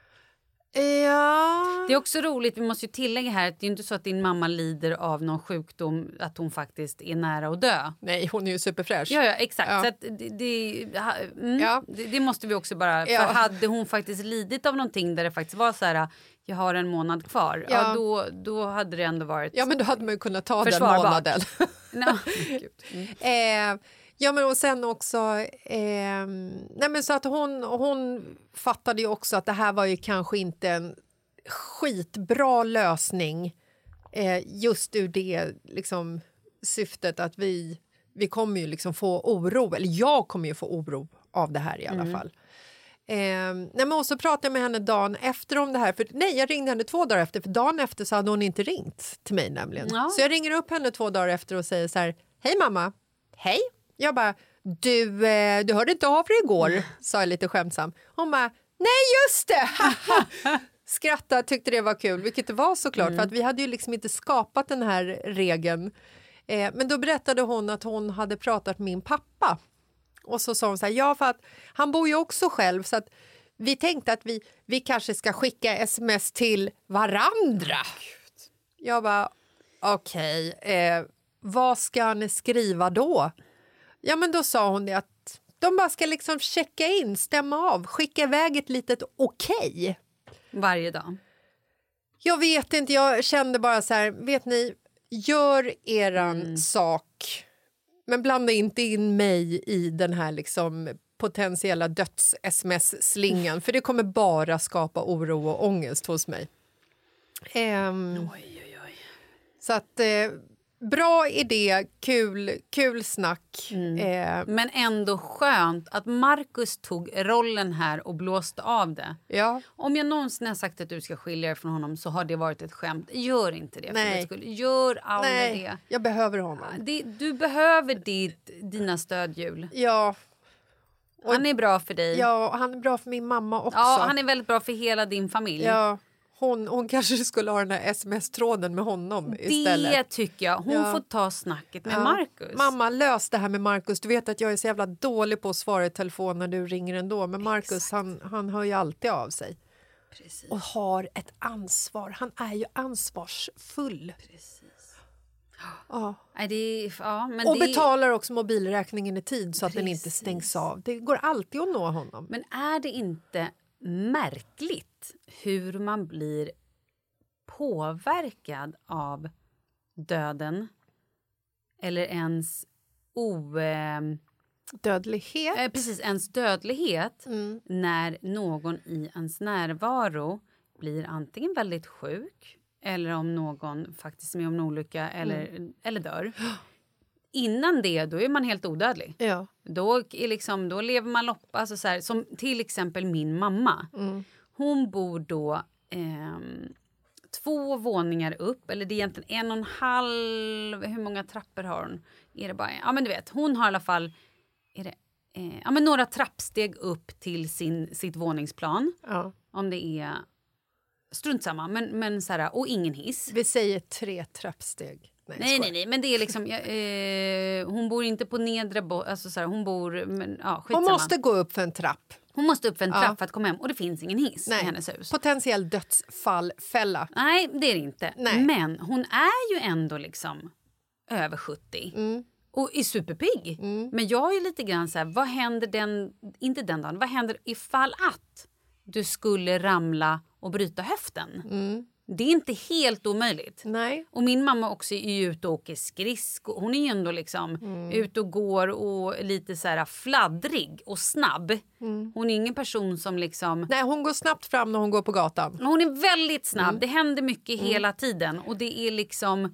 Ja. Det är också roligt, vi måste ju tillägga här att det är inte så att din mamma lider av någon sjukdom, att hon faktiskt är nära att dö. Nej, hon är ju superfräsch. Ja, ja exakt. Ja. Så att det, det, ha- mm, Ja. det, det måste vi också bara... Ja. För hade hon faktiskt lidit av någonting där det faktiskt var så här, jag har en månad kvar, ja. Ja. då, då hade det ändå varit... Ja, men då hade man ju kunnat ta den Försvarbart. månaden. No. Gud. Mm. eh, ja, men och sen också... Eh, nej, men så att hon, hon fattade ju också att det här var ju kanske inte en skitbra lösning eh, just ur det liksom, syftet att vi, vi kommer ju liksom få oro, eller jag kommer ju få oro av det här i alla Mm. fall. Eh, nej, men och så pratade jag med henne dagen efter om det här. För, nej, jag ringde henne två dagar efter, för dagen efter så hade hon inte ringt till mig nämligen. Ja. Så jag ringer upp henne två dagar efter och säger så här, hej mamma, hej. Jag bara, du, eh, du hörde inte av dig igår, sa jag lite skämtsam. Hon bara, nej just det! Skrattade, tyckte det var kul, vilket det var såklart, Mm. för att vi hade ju liksom inte skapat den här regeln. Eh, men då berättade hon att hon hade pratat med min pappa. Och så sa hon så här, ja, för att han bor ju också själv, så att vi tänkte att vi, vi kanske ska skicka sms till varandra. Jag bara, okej, okay, eh, vad ska ni skriva då? Ja, men då sa hon det att de bara ska liksom checka in, stämma av, skicka iväg ett litet okej. Okay. Varje dag. Jag vet inte, jag kände bara så här, vet ni, gör eran Mm. sak, men blanda inte in mig i den här liksom potentiella döds-sms-slingan, för det kommer bara skapa oro och ångest hos mig. Ehm, Oj, oj, oj. så att, eh, bra idé, kul, kul snack. Mm. Eh, Men ändå skönt att Marcus tog rollen här och blåste av det. ja. Om jag någonsin har sagt att du ska skilja dig från honom så har det varit ett skämt. Gör inte det. Nej. För det skulle. Gör aldrig Nej, det. jag behöver honom. det. Du behöver ditt, dina stödhjul. Ja. Och- Han är bra för dig. Ja, och han är bra för min mamma också. Ja, han är väldigt bra för hela din familj. Ja, hon, hon kanske skulle ha den här sms-tråden med honom istället. Det tycker jag. Hon Ja. får ta snacket med Ja. Marcus. Mamma, lös det här med Marcus. Du vet att jag är så jävla dålig på att svara i telefon när du ringer ändå. Men Marcus, han, han hör ju alltid av sig. Precis. Och har ett ansvar. Han är ju ansvarsfull. Precis. Ja. Nej, det är, ja, men Och det är, betalar också mobilräkningen i tid så att den inte Precis. stängs av. Det går alltid att nå honom. Men är det inte märkligt hur man blir påverkad av döden eller ens o... Eh, Dödlighet. eh, precis, ens dödlighet Mm. när någon i ens närvaro blir antingen väldigt sjuk eller om någon faktiskt är med om en olycka eller, Mm. eller dör. Innan det, då är man helt odödlig. Ja. Då, är liksom, då lever man lopp, alltså så här, som till exempel min mamma. Mm. Hon bor då ehm, två våningar upp, eller det är egentligen en och en halv, hur många trappor har hon? Är det bara, ja men du vet, hon har i alla fall är det, eh, ja, men några trappsteg upp till sin, sitt våningsplan. Ja. Om det är, strunt samma, men, men så här, och ingen hiss. Vi säger tre trappsteg. Nej, Nej, skojar. nej, nej, men det är liksom, ja, eh, hon bor inte på nedre, bo- alltså så här, hon bor, men ja, skitsamma. Hon måste gå upp för en trapp. Hon måste upp för en Ja. trapp för att komma hem och det finns ingen hiss Nej. i hennes hus. Potentiell dödsfallfälla. Nej, det är det inte. Nej. Men hon är ju ändå liksom över sjuttio. Mm. Och är superpigg. Mm. Men jag är lite grann så här, vad händer den, inte den dagen, vad händer ifall att du skulle ramla och bryta höften? Mm. Det är inte helt omöjligt. Nej. Och min mamma också är ju ute och åker skridskor. Hon är ju ändå liksom Mm. ute och går och lite så här fladdrig och snabb. Mm. Hon är ingen person som liksom... Nej, hon går snabbt fram när hon går på gatan. Hon är väldigt snabb. Mm. Det händer mycket Mm. hela tiden. Och det är liksom...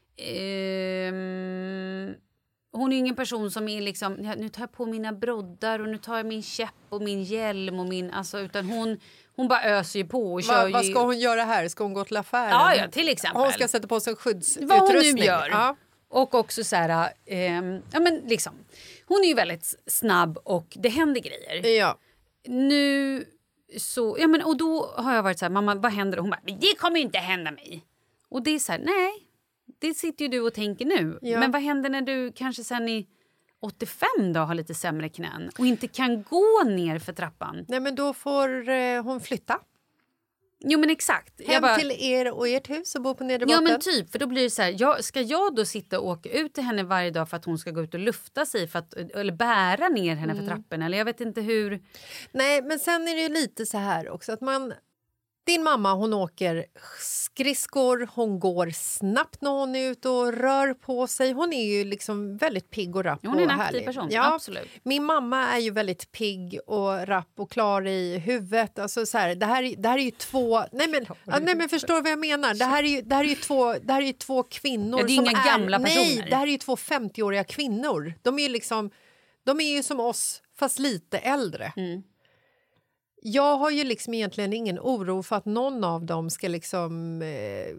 ehm, hon är ingen person som är liksom... Ja, nu tar jag på mina broddar och nu tar jag min käpp och min hjälm och min... Alltså, utan hon, hon bara öser ju på och kör Va, vad ju... ska hon göra här? Ska hon gå till affären? Ja, ja, till exempel. Hon ska sätta på sig en Vad hon skyddsutrustning. nu gör. Ja. Och också så här... ehm, ja, men liksom. Hon är ju väldigt snabb och det händer grejer. Ja. Nu så... Ja, men, och då har jag varit så här, mamma, vad händer? Och hon bara, det kommer ju inte hända mig. Och det är så här, nej. Det sitter ju du och tänker nu. Ja. Men vad händer när du kanske sen i åttiofem då har lite sämre knän och inte kan gå ner för trappan? Nej, men då får eh, hon flytta. Jo, men exakt. Hem Jag bara, till er och ert hus och bo på nedre ja, botten. men typ. För då blir det så här, jag, ska jag då sitta och åka ut till henne varje dag för att hon ska gå ut och lufta sig för att, eller bära ner henne Mm. för trappen? Eller jag vet inte hur... Nej, men sen är det ju lite så här också att man... Din mamma, hon åker skridskor, hon går snabbt när hon är ute och rör på sig. Hon är ju liksom väldigt pigg och rapp. Ja, hon är och en aktiv härlig. person, Ja, absolut. Min mamma är ju väldigt pigg och rapp och klar i huvudet. Alltså så här, det, här, är- det här är ju två... Nej men, ja, nej, men förstår du vad jag menar? Det här är ju, det här är ju, två, det här är ju två kvinnor Ja, det är som inga är... gamla Nej, personer. det här är ju två femtioåriga kvinnor. De är ju liksom... De är ju som oss, fast lite äldre. Mm. Jag har ju liksom egentligen ingen oro för att någon av dem ska liksom eh,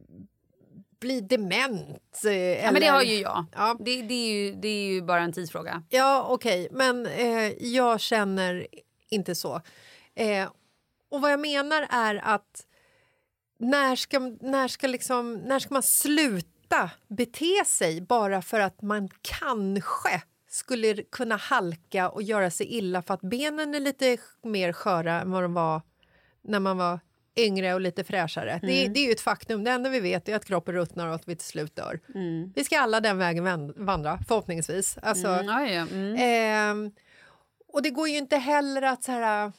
bli dement. Eh, Ja, eller... men det har ju jag. Ja, Det, det, är ju, det är ju bara en tidsfråga. ja okej. Men eh, jag känner inte så. Eh, och vad jag menar är att när ska, när ska, liksom, när ska man sluta bete sig bara för att man kanske skulle kunna halka och göra sig illa för att benen är lite mer sköra än vad de var när man var yngre och lite fräschare. Mm. Det, det är ju ett faktum. Det enda vi vet är att kroppen ruttnar och att vi till slut dör. Mm. Vi ska alla den vägen vän- vandra, förhoppningsvis. Alltså, Mm, ja, ja, mm. ehm, och det går ju inte heller att så här...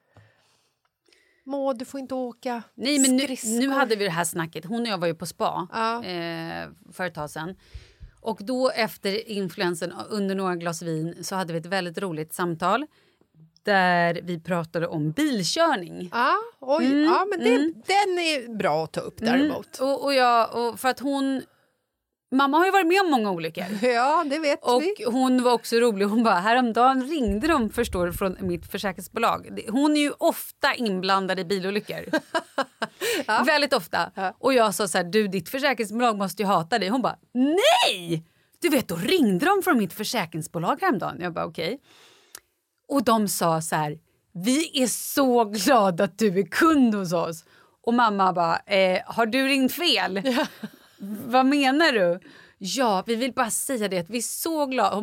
Må, du får inte åka Nej, men nu, skridskor. nu hade vi det här snacket. Hon och jag var ju på spa Ja. eh, för ett tag sedan. Och då efter influensen under några glas vin så hade vi ett väldigt roligt samtal där vi pratade om bilkörning. Ja, oj, Mm, ja, men det, mm. den är bra att ta upp däremot. Mm, och, och jag, och för att hon... Mamma har ju varit med om många olyckor. Ja, det vet Och vi. hon var också rolig. Hon bara, häromdagen ringde de förstår, från mitt försäkringsbolag. Hon är ju ofta inblandad i bilolyckor. Ja. Väldigt ofta. Ja. Och jag sa så här, du ditt försäkringsbolag måste ju hata dig. Hon bara, nej! Du vet, då ringde de från mitt försäkringsbolag häromdagen. Jag bara, okej. Okay. Och de sa så här, vi är så glada att du är kund hos oss. Och mamma bara, eh, har du ringt fel? Ja. Vad menar du? Ja, vi vill bara säga det att vi är så glada. Hon bara,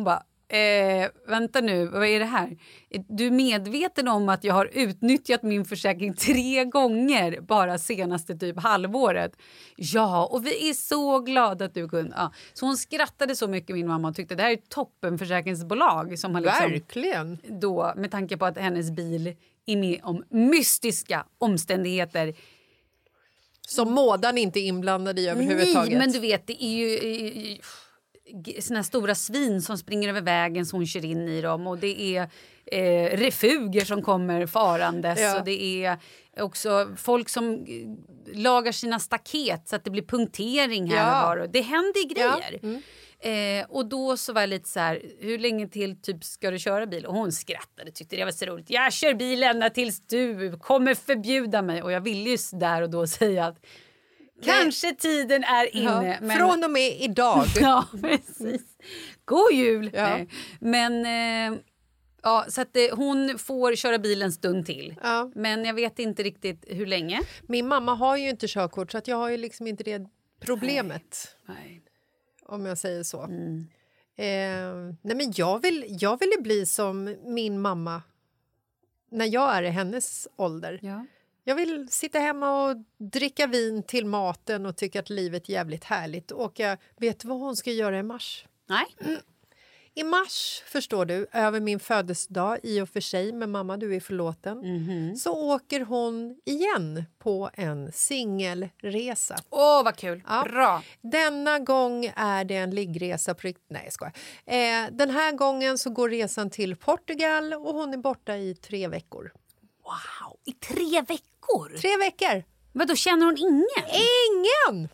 eh, vänta nu, vad är det här? Du är medveten om att jag har utnyttjat min försäkring tre gånger bara senaste typ halvåret. Ja, och vi är så glada att du kunde. Ja. Så hon skrattade så mycket, min mamma, och tyckte det här är ett toppenförsäkringsbolag som har liksom, verkligen. Då, med tanke på att hennes bil är med om mystiska omständigheter. Som mådan inte är inblandad i överhuvudtaget. Nej, men du vet, det är ju såna här stora svin som springer över vägen så hon kör in i dem. Och det är eh, refuger som kommer farandes. Ja. Och det är också folk som lagar sina staket så att det blir punktering här Ja. och var. Det händer grejer. Ja. Mm. Eh, och då så var jag lite så här, hur länge till typ ska du köra bil? Och hon skrattade, tyckte det var så roligt. Jag kör bil ända tills du kommer förbjuda mig. Och jag ville ju där och då säga att kanske tiden är inne. Ja. Men... Från och med idag. Ja, precis. God jul! Ja. Nej. Men eh, ja, så att eh, hon får köra bil en stund till. Ja. Men jag vet inte riktigt hur länge. Min mamma har ju inte körkort så att jag har ju liksom inte det problemet. Nej. Om jag säger så. Mm. Eh, nej men jag vill, jag vill ju bli som min mamma när jag är i hennes ålder. Ja. Jag vill sitta hemma och dricka vin till maten och tycka att livet är jävligt härligt. Och jag vet vad hon ska göra i mars. Nej. Mm. I mars, förstår du, över min födelsedag, i och för sig, men mamma, du är förlåten, Mm-hmm. så åker hon igen på en singelresa. Åh, vad kul. Ja. Bra. Denna gång är det en liggresa på rikt- Nej, jag skojar. Eh, den här gången så går resan till Portugal och hon är borta i tre veckor. Wow, i tre veckor? Tre veckor! Men då känner hon ingen? Ingen!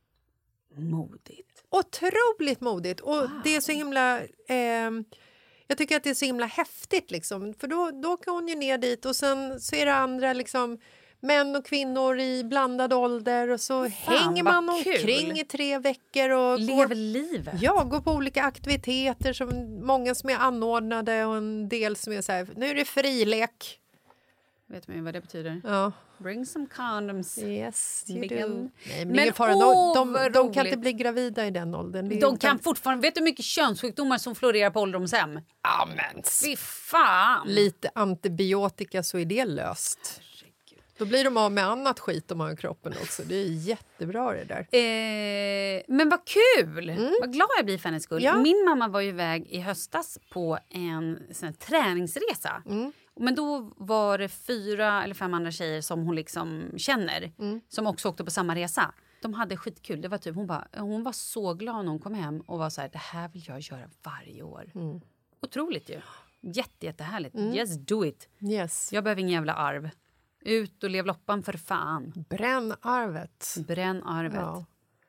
Modigt. Otroligt modigt. Och wow. Det är så himla... Eh, jag tycker att det är så himla häftigt. Liksom. För då, då kan hon ju ner dit och sen så är det andra liksom, män och kvinnor i blandad ålder. Och så Fan, hänger man vad omkring kul. i tre veckor. Och lever går, livet. Ja, går på olika aktiviteter. Som många som är anordnade och en del som är så här, nu är det frilek. Vet man ju vad det betyder? Ja. Bring some condoms. Yes, you Begin. do. Nej, men, Men ingen fara. åh, De, de, vad de kan roligt. inte bli gravida i den åldern. Det är De inte- kan fortfarande... Vet du hur mycket könssjukdomar som florerar på ålderdomshem? Amen. Fy fan! Lite antibiotika så är det löst. Då blir de av med annat skit de har i kroppen också. Det är jättebra det där. Eh, men vad kul! Mm. Vad glad jag blir för hennes skull. Ja. Min mamma var ju iväg i höstas på en sån här träningsresa. Mm. Men då var det fyra eller fem andra tjejer som hon liksom känner. Mm. Som också åkte på samma resa. De hade skitkul. Det var typ, hon, bara, hon var så glad när hon kom hem. Och var så här, det här vill jag göra varje år. Mm. Otroligt ju. Jätte, jättehärligt. Mm. Yes, do it. Yes. Jag behöver ingen jävla arv. Ut och lev loppan för fan. Bränn arvet. Bränn arvet. Ja.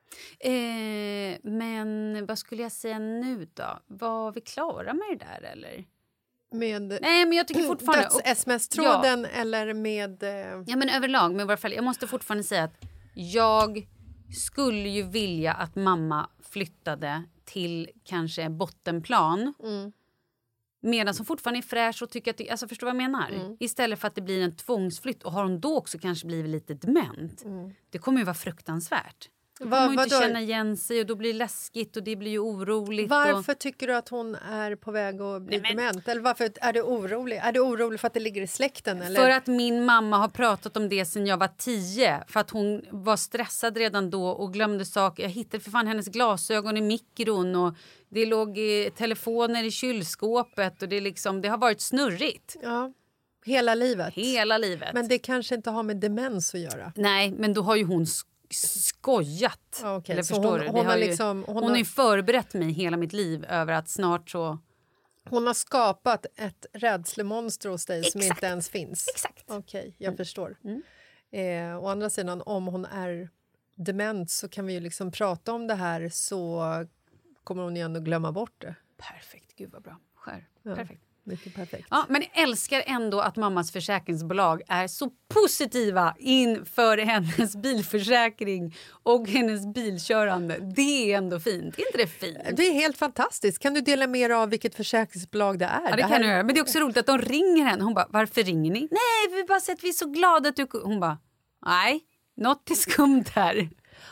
Eh, men vad skulle jag säga nu då? Var vi klara med det där eller? Med Nej, men jag tycker fortfarande... döds-sms-tråden eller med... Eh... Ja, men överlag. Men i varje fall, jag måste fortfarande säga att jag skulle ju vilja att mamma flyttade till kanske bottenplan. Mm. Medan som fortfarande är fräsch och tycker att det, alltså förstår vad jag menar? Mm. Istället för att det blir en tvångsflytt och har hon då också kanske blivit lite dement. Mm. Det kommer ju vara fruktansvärt. Då Va, kommer hon inte vadå? känna igen sig och då blir det läskigt och det blir ju oroligt. Varför och... tycker du att hon är på väg att bli Nej, men- dement? Eller varför är du orolig? Är du orolig för att det ligger i släkten? Eller? För att min mamma har pratat om det sedan jag var tio. För att hon var stressad redan då och glömde saker. Jag hittade för fan hennes glasögon i mikron och det låg i telefoner i kylskåpet och det, liksom, det har varit snurrigt. Ja, hela livet. Hela livet. Men det kanske inte har med demens att göra. Nej, men då har ju hon sk- skojat. Ja, okej. Eller Så förstår hon- du? Det hon har har ju, liksom- hon hon har- har ju förberett mig hela mitt liv över att snart så... Hon har skapat ett rädslemonster hos dig som Exakt. inte ens finns. Exakt. Okej, jag förstår. Mm. Eh, å andra sidan, om hon är dement så kan vi ju liksom prata om det här så kommer hon ju ändå glömma bort det. Perfekt, gud vad bra. Skär. Ja. Perfekt. Mycket perfekt. Ja, men jag älskar ändå att mammas försäkringsbolag är så positiva inför hennes bilförsäkring och hennes bilkörande. Det är ändå fint. Är inte det fint? Det är helt fantastiskt. Kan du dela mer av vilket försäkringsbolag det är? Ja, det kan här... jag göra. Men det är också roligt att de ringer henne. Hon bara, varför ringer ni? Nej, vi bara sett vi är så glada att du... Hon bara, nej, något är skumt här.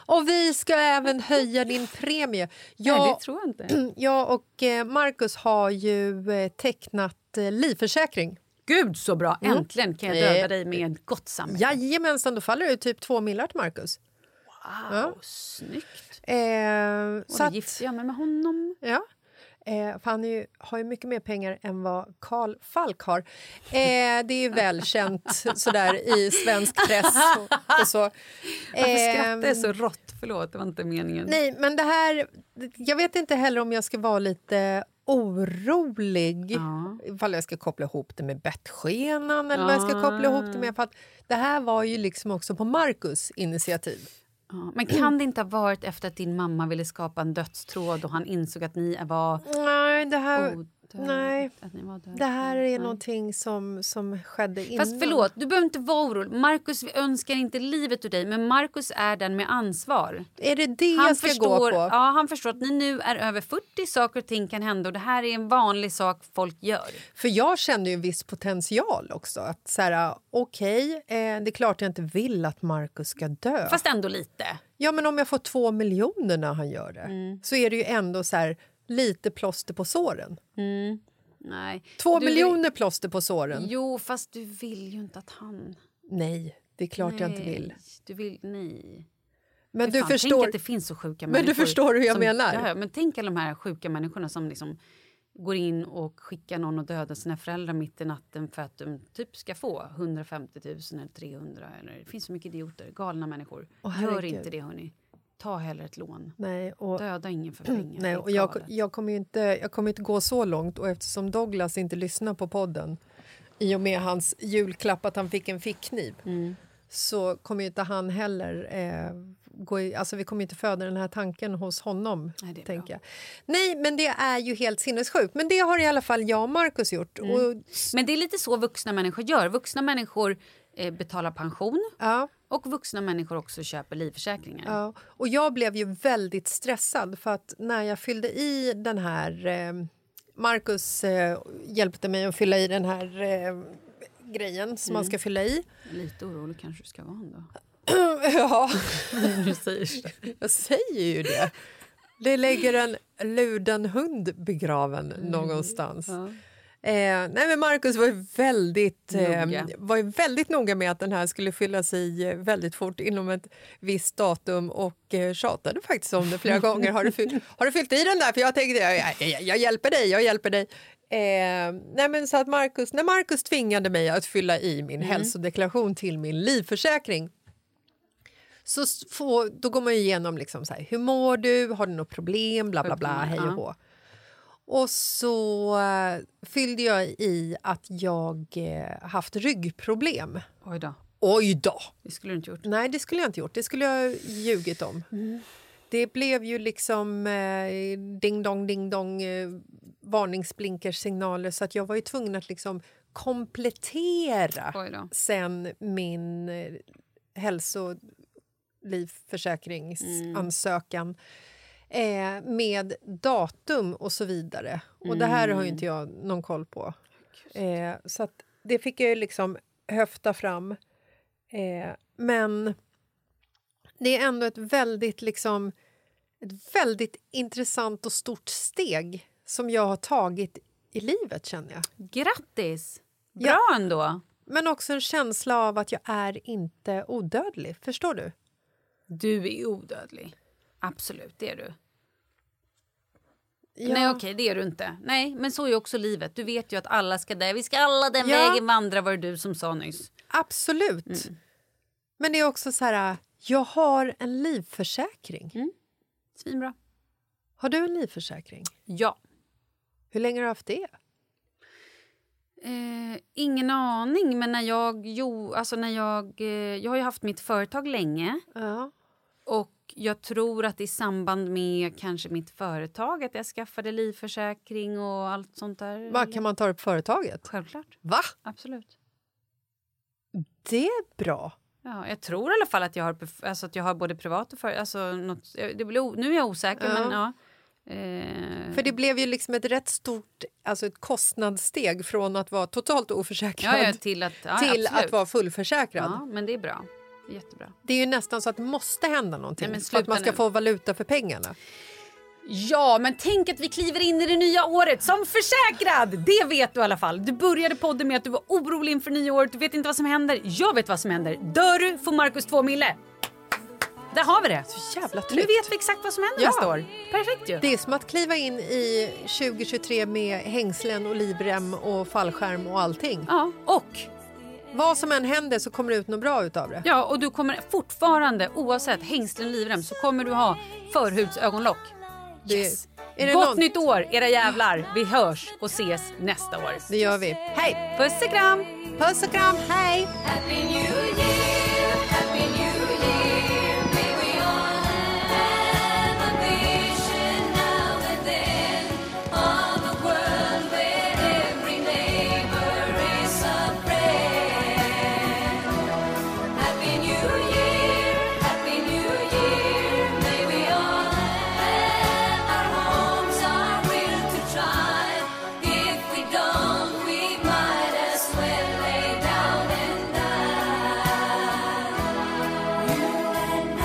Och vi ska även höja din premie. Jag, Nej, det tror jag inte. Jag och eh, Marcus har ju eh, tecknat eh, livförsäkring. Gud så bra, äntligen kan jag döda dig med gott samvete. Jajamensan, då faller det typ två millar till Marcus. Wow, Ja. snyggt. Eh, Och så då att, gifter jag mig med honom. ja. Eh, för han är ju, har ju mycket mer pengar än vad Carl Falk har. Eh, det är ju välkänt sådär i svensk press och, och så. Eh, Varför skrattar jag så rått? Förlåt, det var inte meningen. Nej, men det här... Jag vet inte heller om jag ska vara lite orolig. Ja. Ifall jag ska koppla ihop det med bettskenan eller vad jag ska koppla ihop det med. För att det här var ju liksom också på Marcus initiativ. Ja, men kan det inte ha varit efter att din mamma ville skapa en dödstråd och han insåg att ni var Nej, det här... odöd? Nej. Att ni var död? Det här är Nej. någonting som, som skedde innan. Fast förlåt, du behöver inte vara orolig. Marcus önskar inte livet ur dig, men Marcus är den med ansvar. Är det det Han jag ska förstår, gå på? ja, han förstår att ni nu är över fyrtio, saker och ting kan hända och det här är en vanlig sak folk gör. För jag kände ju en viss potential också. Att så här, okej, eh, det är klart jag inte vill att Marcus ska dö. Fast ändå lite. Ja, men om jag får två miljoner när han gör det Mm. så är det ju ändå så här lite plåster på såren. Mm. Nej. Två Du miljoner vill... plåster på såren. Jo, fast du vill ju inte att han... Nej, det är klart nej, jag inte vill. Du vill... Nej. Men För du fan, förstår... Tänk att det finns så sjuka Men människor. du förstår hur jag som, menar. Ja, men tänk alla de här sjuka människorna som liksom går in och skickar någon och dödar sina föräldrar mitt i natten för att de typ ska få hundrafemtio tusen eller trehundra. Eller, det finns så mycket idioter, galna människor. Åh, Gör herregud. inte det, hörni. Ta hellre ett lån. Nej, och... Döda ingen för pengar. Nej, Det är och jag, galet. jag, kommer ju inte, jag kommer inte gå så långt. Och eftersom Douglas inte lyssnar på podden i och med hans julklapp att han fick en fickkniv Mm. så kommer ju inte han heller eh, gå i, alltså vi kommer inte föda den här tanken hos honom. Nej, det är tänker bra. jag. Nej, men det är ju helt sinnessjukt. Men det har i alla fall jag och Marcus gjort. Mm. Och, Men det är lite så vuxna människor gör. Vuxna människor eh, betalar pension ja, och vuxna människor också köper livförsäkringar. ja. Och jag blev ju väldigt stressad för att när jag fyllde i den här... Eh, Marcus eh, hjälpte mig att fylla i den här eh, grejen som man ska fylla i. Lite orolig kanske du ska vara ändå. Ja, Du säger så. jag säger ju det. Det ligger en luden hund begraven någonstans. Ja. Eh, nej, men Marcus var ju väldigt, eh, Noga. var ju väldigt noga med att den här skulle fyllas i eh, väldigt fort inom ett visst datum och eh, tjatade faktiskt om det flera gånger. Har du, fyllt, har du fyllt i den där? För jag tänkte, jag, jag, jag, jag hjälper dig, jag hjälper dig. Eh, nej, men så att Marcus, när Marcus tvingade mig att fylla i min Mm. hälsodeklaration till min livförsäkring så s- får, då går man ju igenom liksom så här, hur mår du, har du något problem, bla bla bla, Sjukdomar, hej och ja. hå. Och så eh, fyllde jag i att jag eh, haft ryggproblem. Oj då. Oj då! Det skulle du inte gjort. Nej, det skulle jag inte gjort. Det skulle jag ljugit om. Det blev ju liksom eh, ding dong, ding dong, eh, varningsblinkersignaler så att jag var ju tvungen att liksom komplettera Oj då. sen min eh, hälsolivförsäkringsansökan eh, med datum och så vidare. Och det här har ju inte jag någon koll på. Eh, så att det fick jag ju liksom höfta fram. Eh, men det är ändå ett väldigt liksom ett väldigt intressant och stort steg som jag har tagit i livet, känner jag. Grattis! Bra Ja. ändå. Men också en känsla av att jag är inte odödlig. Förstår du? Du är odödlig. Absolut, det är du. Ja. Nej, okej, det är du inte. Nej, men så är ju också livet. Du vet ju att alla ska där. Vi ska alla den Ja. vägen vandra, var det du som sa nyss. Absolut. Mm. Men det är också så här, jag har en livförsäkring. Mm. Svinbra. Har du en livförsäkring? Ja. Hur länge har du haft det? Eh, ingen aning, men när jag... Jo, alltså när jag... Eh, jag har ju haft mitt företag länge. Ja. Och jag tror att i samband med kanske mitt företag att jag skaffade livförsäkring och allt sånt där. Vad kan man ta upp företaget? Självklart. Va? Absolut. Det är bra. Ja, jag tror i alla fall att jag har, alltså att jag har både privat och för, alltså något, det blir, o- nu är jag osäker, Ja. men ja. Eh, För det blev ju liksom ett rätt stort alltså ett kostnadssteg från att vara totalt oförsäkrad ja, ja, till att, ja, till absolut. att vara fullförsäkrad. Ja, men det är bra. Jättebra. Det är ju nästan så att det måste hända någonting Nej, men för att man ska nu. få valuta för pengarna. Ja, men tänk att vi kliver in i det nya året som försäkrad. Det vet du i alla fall. Du började podden med att du var orolig inför nyåret. Du vet inte vad som händer. Jag vet vad som händer. Dör du får Marcus två mille. Där har vi det. Så jävla tryggt. Nu vet vi exakt vad som händer Ja. nästa år. Perfekt ju. Det är som att kliva in i tjugo tjugotre med hängslen och livrem och fallskärm och allting. Ja, och... Vad som än händer så kommer det ut något bra utav det. Ja, och du kommer fortfarande, oavsett hängslen, livrem, så kommer du ha förhudsögonlock. Det, Yes. är det Gott någon... nytt år, era jävlar. Vi hörs och ses nästa år. Det gör vi. Hej! Puss och kram! Puss och kram, hej! Happy New Year, Happy New Year. May we all have a vision now and then of a world where every neighbor is a friend. Happy New Year, Happy New Year. May we all have our homes, our will to try. If we don't, we might as well lay down and die. You and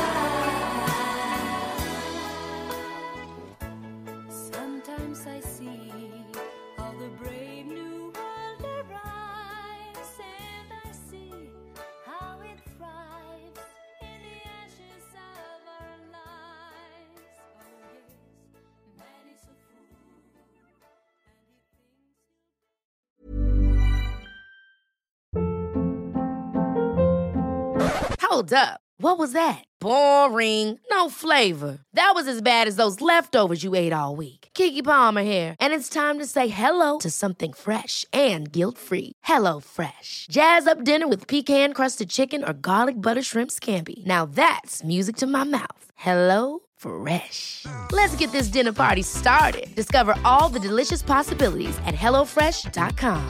I. Sometimes I see how the brave new world arrives, and I see how it thrives in the ashes of our lives. Oh yes, man is a fool, and he thinks. Hold up. What was that? Boring. No flavor. That was as bad as those leftovers you ate all week. Keke Palmer here, and it's time to say hello to something fresh and guilt-free. Hello Fresh. Jazz up dinner with pecan-crusted chicken or garlic butter shrimp scampi. Now that's music to my mouth. Hello Fresh. Let's get this dinner party started. Discover all the delicious possibilities at hello fresh dot com.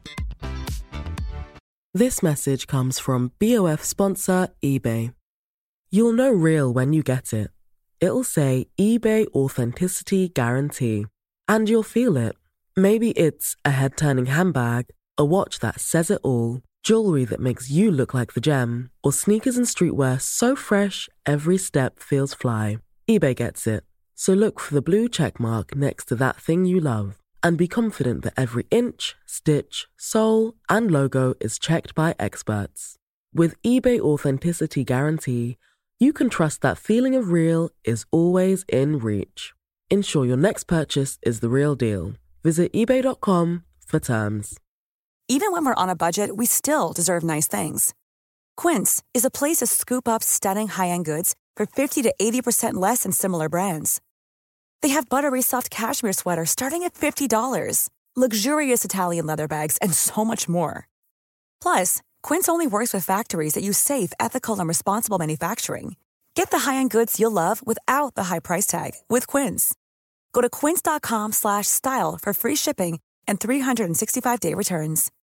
This message comes from B O F sponsor eBay. You'll know real when you get it. It'll say eBay Authenticity Guarantee. And you'll feel it. Maybe it's a head-turning handbag, a watch that says it all, jewelry that makes you look like the gem, or sneakers and streetwear so fresh every step feels fly. eBay gets it. So look for the blue check mark next to that thing you love. And be confident that every inch, stitch, sole, and logo is checked by experts. With eBay Authenticity Guarantee, you can trust that feeling of real is always in reach. Ensure your next purchase is the real deal. Visit ebay dot com for terms. Even when we're on a budget, we still deserve nice things. Quince is a place to scoop up stunning high-end goods for fifty to eighty percent less than similar brands. They have buttery soft cashmere sweaters starting at fifty dollars, luxurious Italian leather bags, and so much more. Plus, Quince only works with factories that use safe, ethical, and responsible manufacturing. Get the high-end goods you'll love without the high price tag with Quince. Go to quince dot com slash style for free shipping and three sixty-five day returns.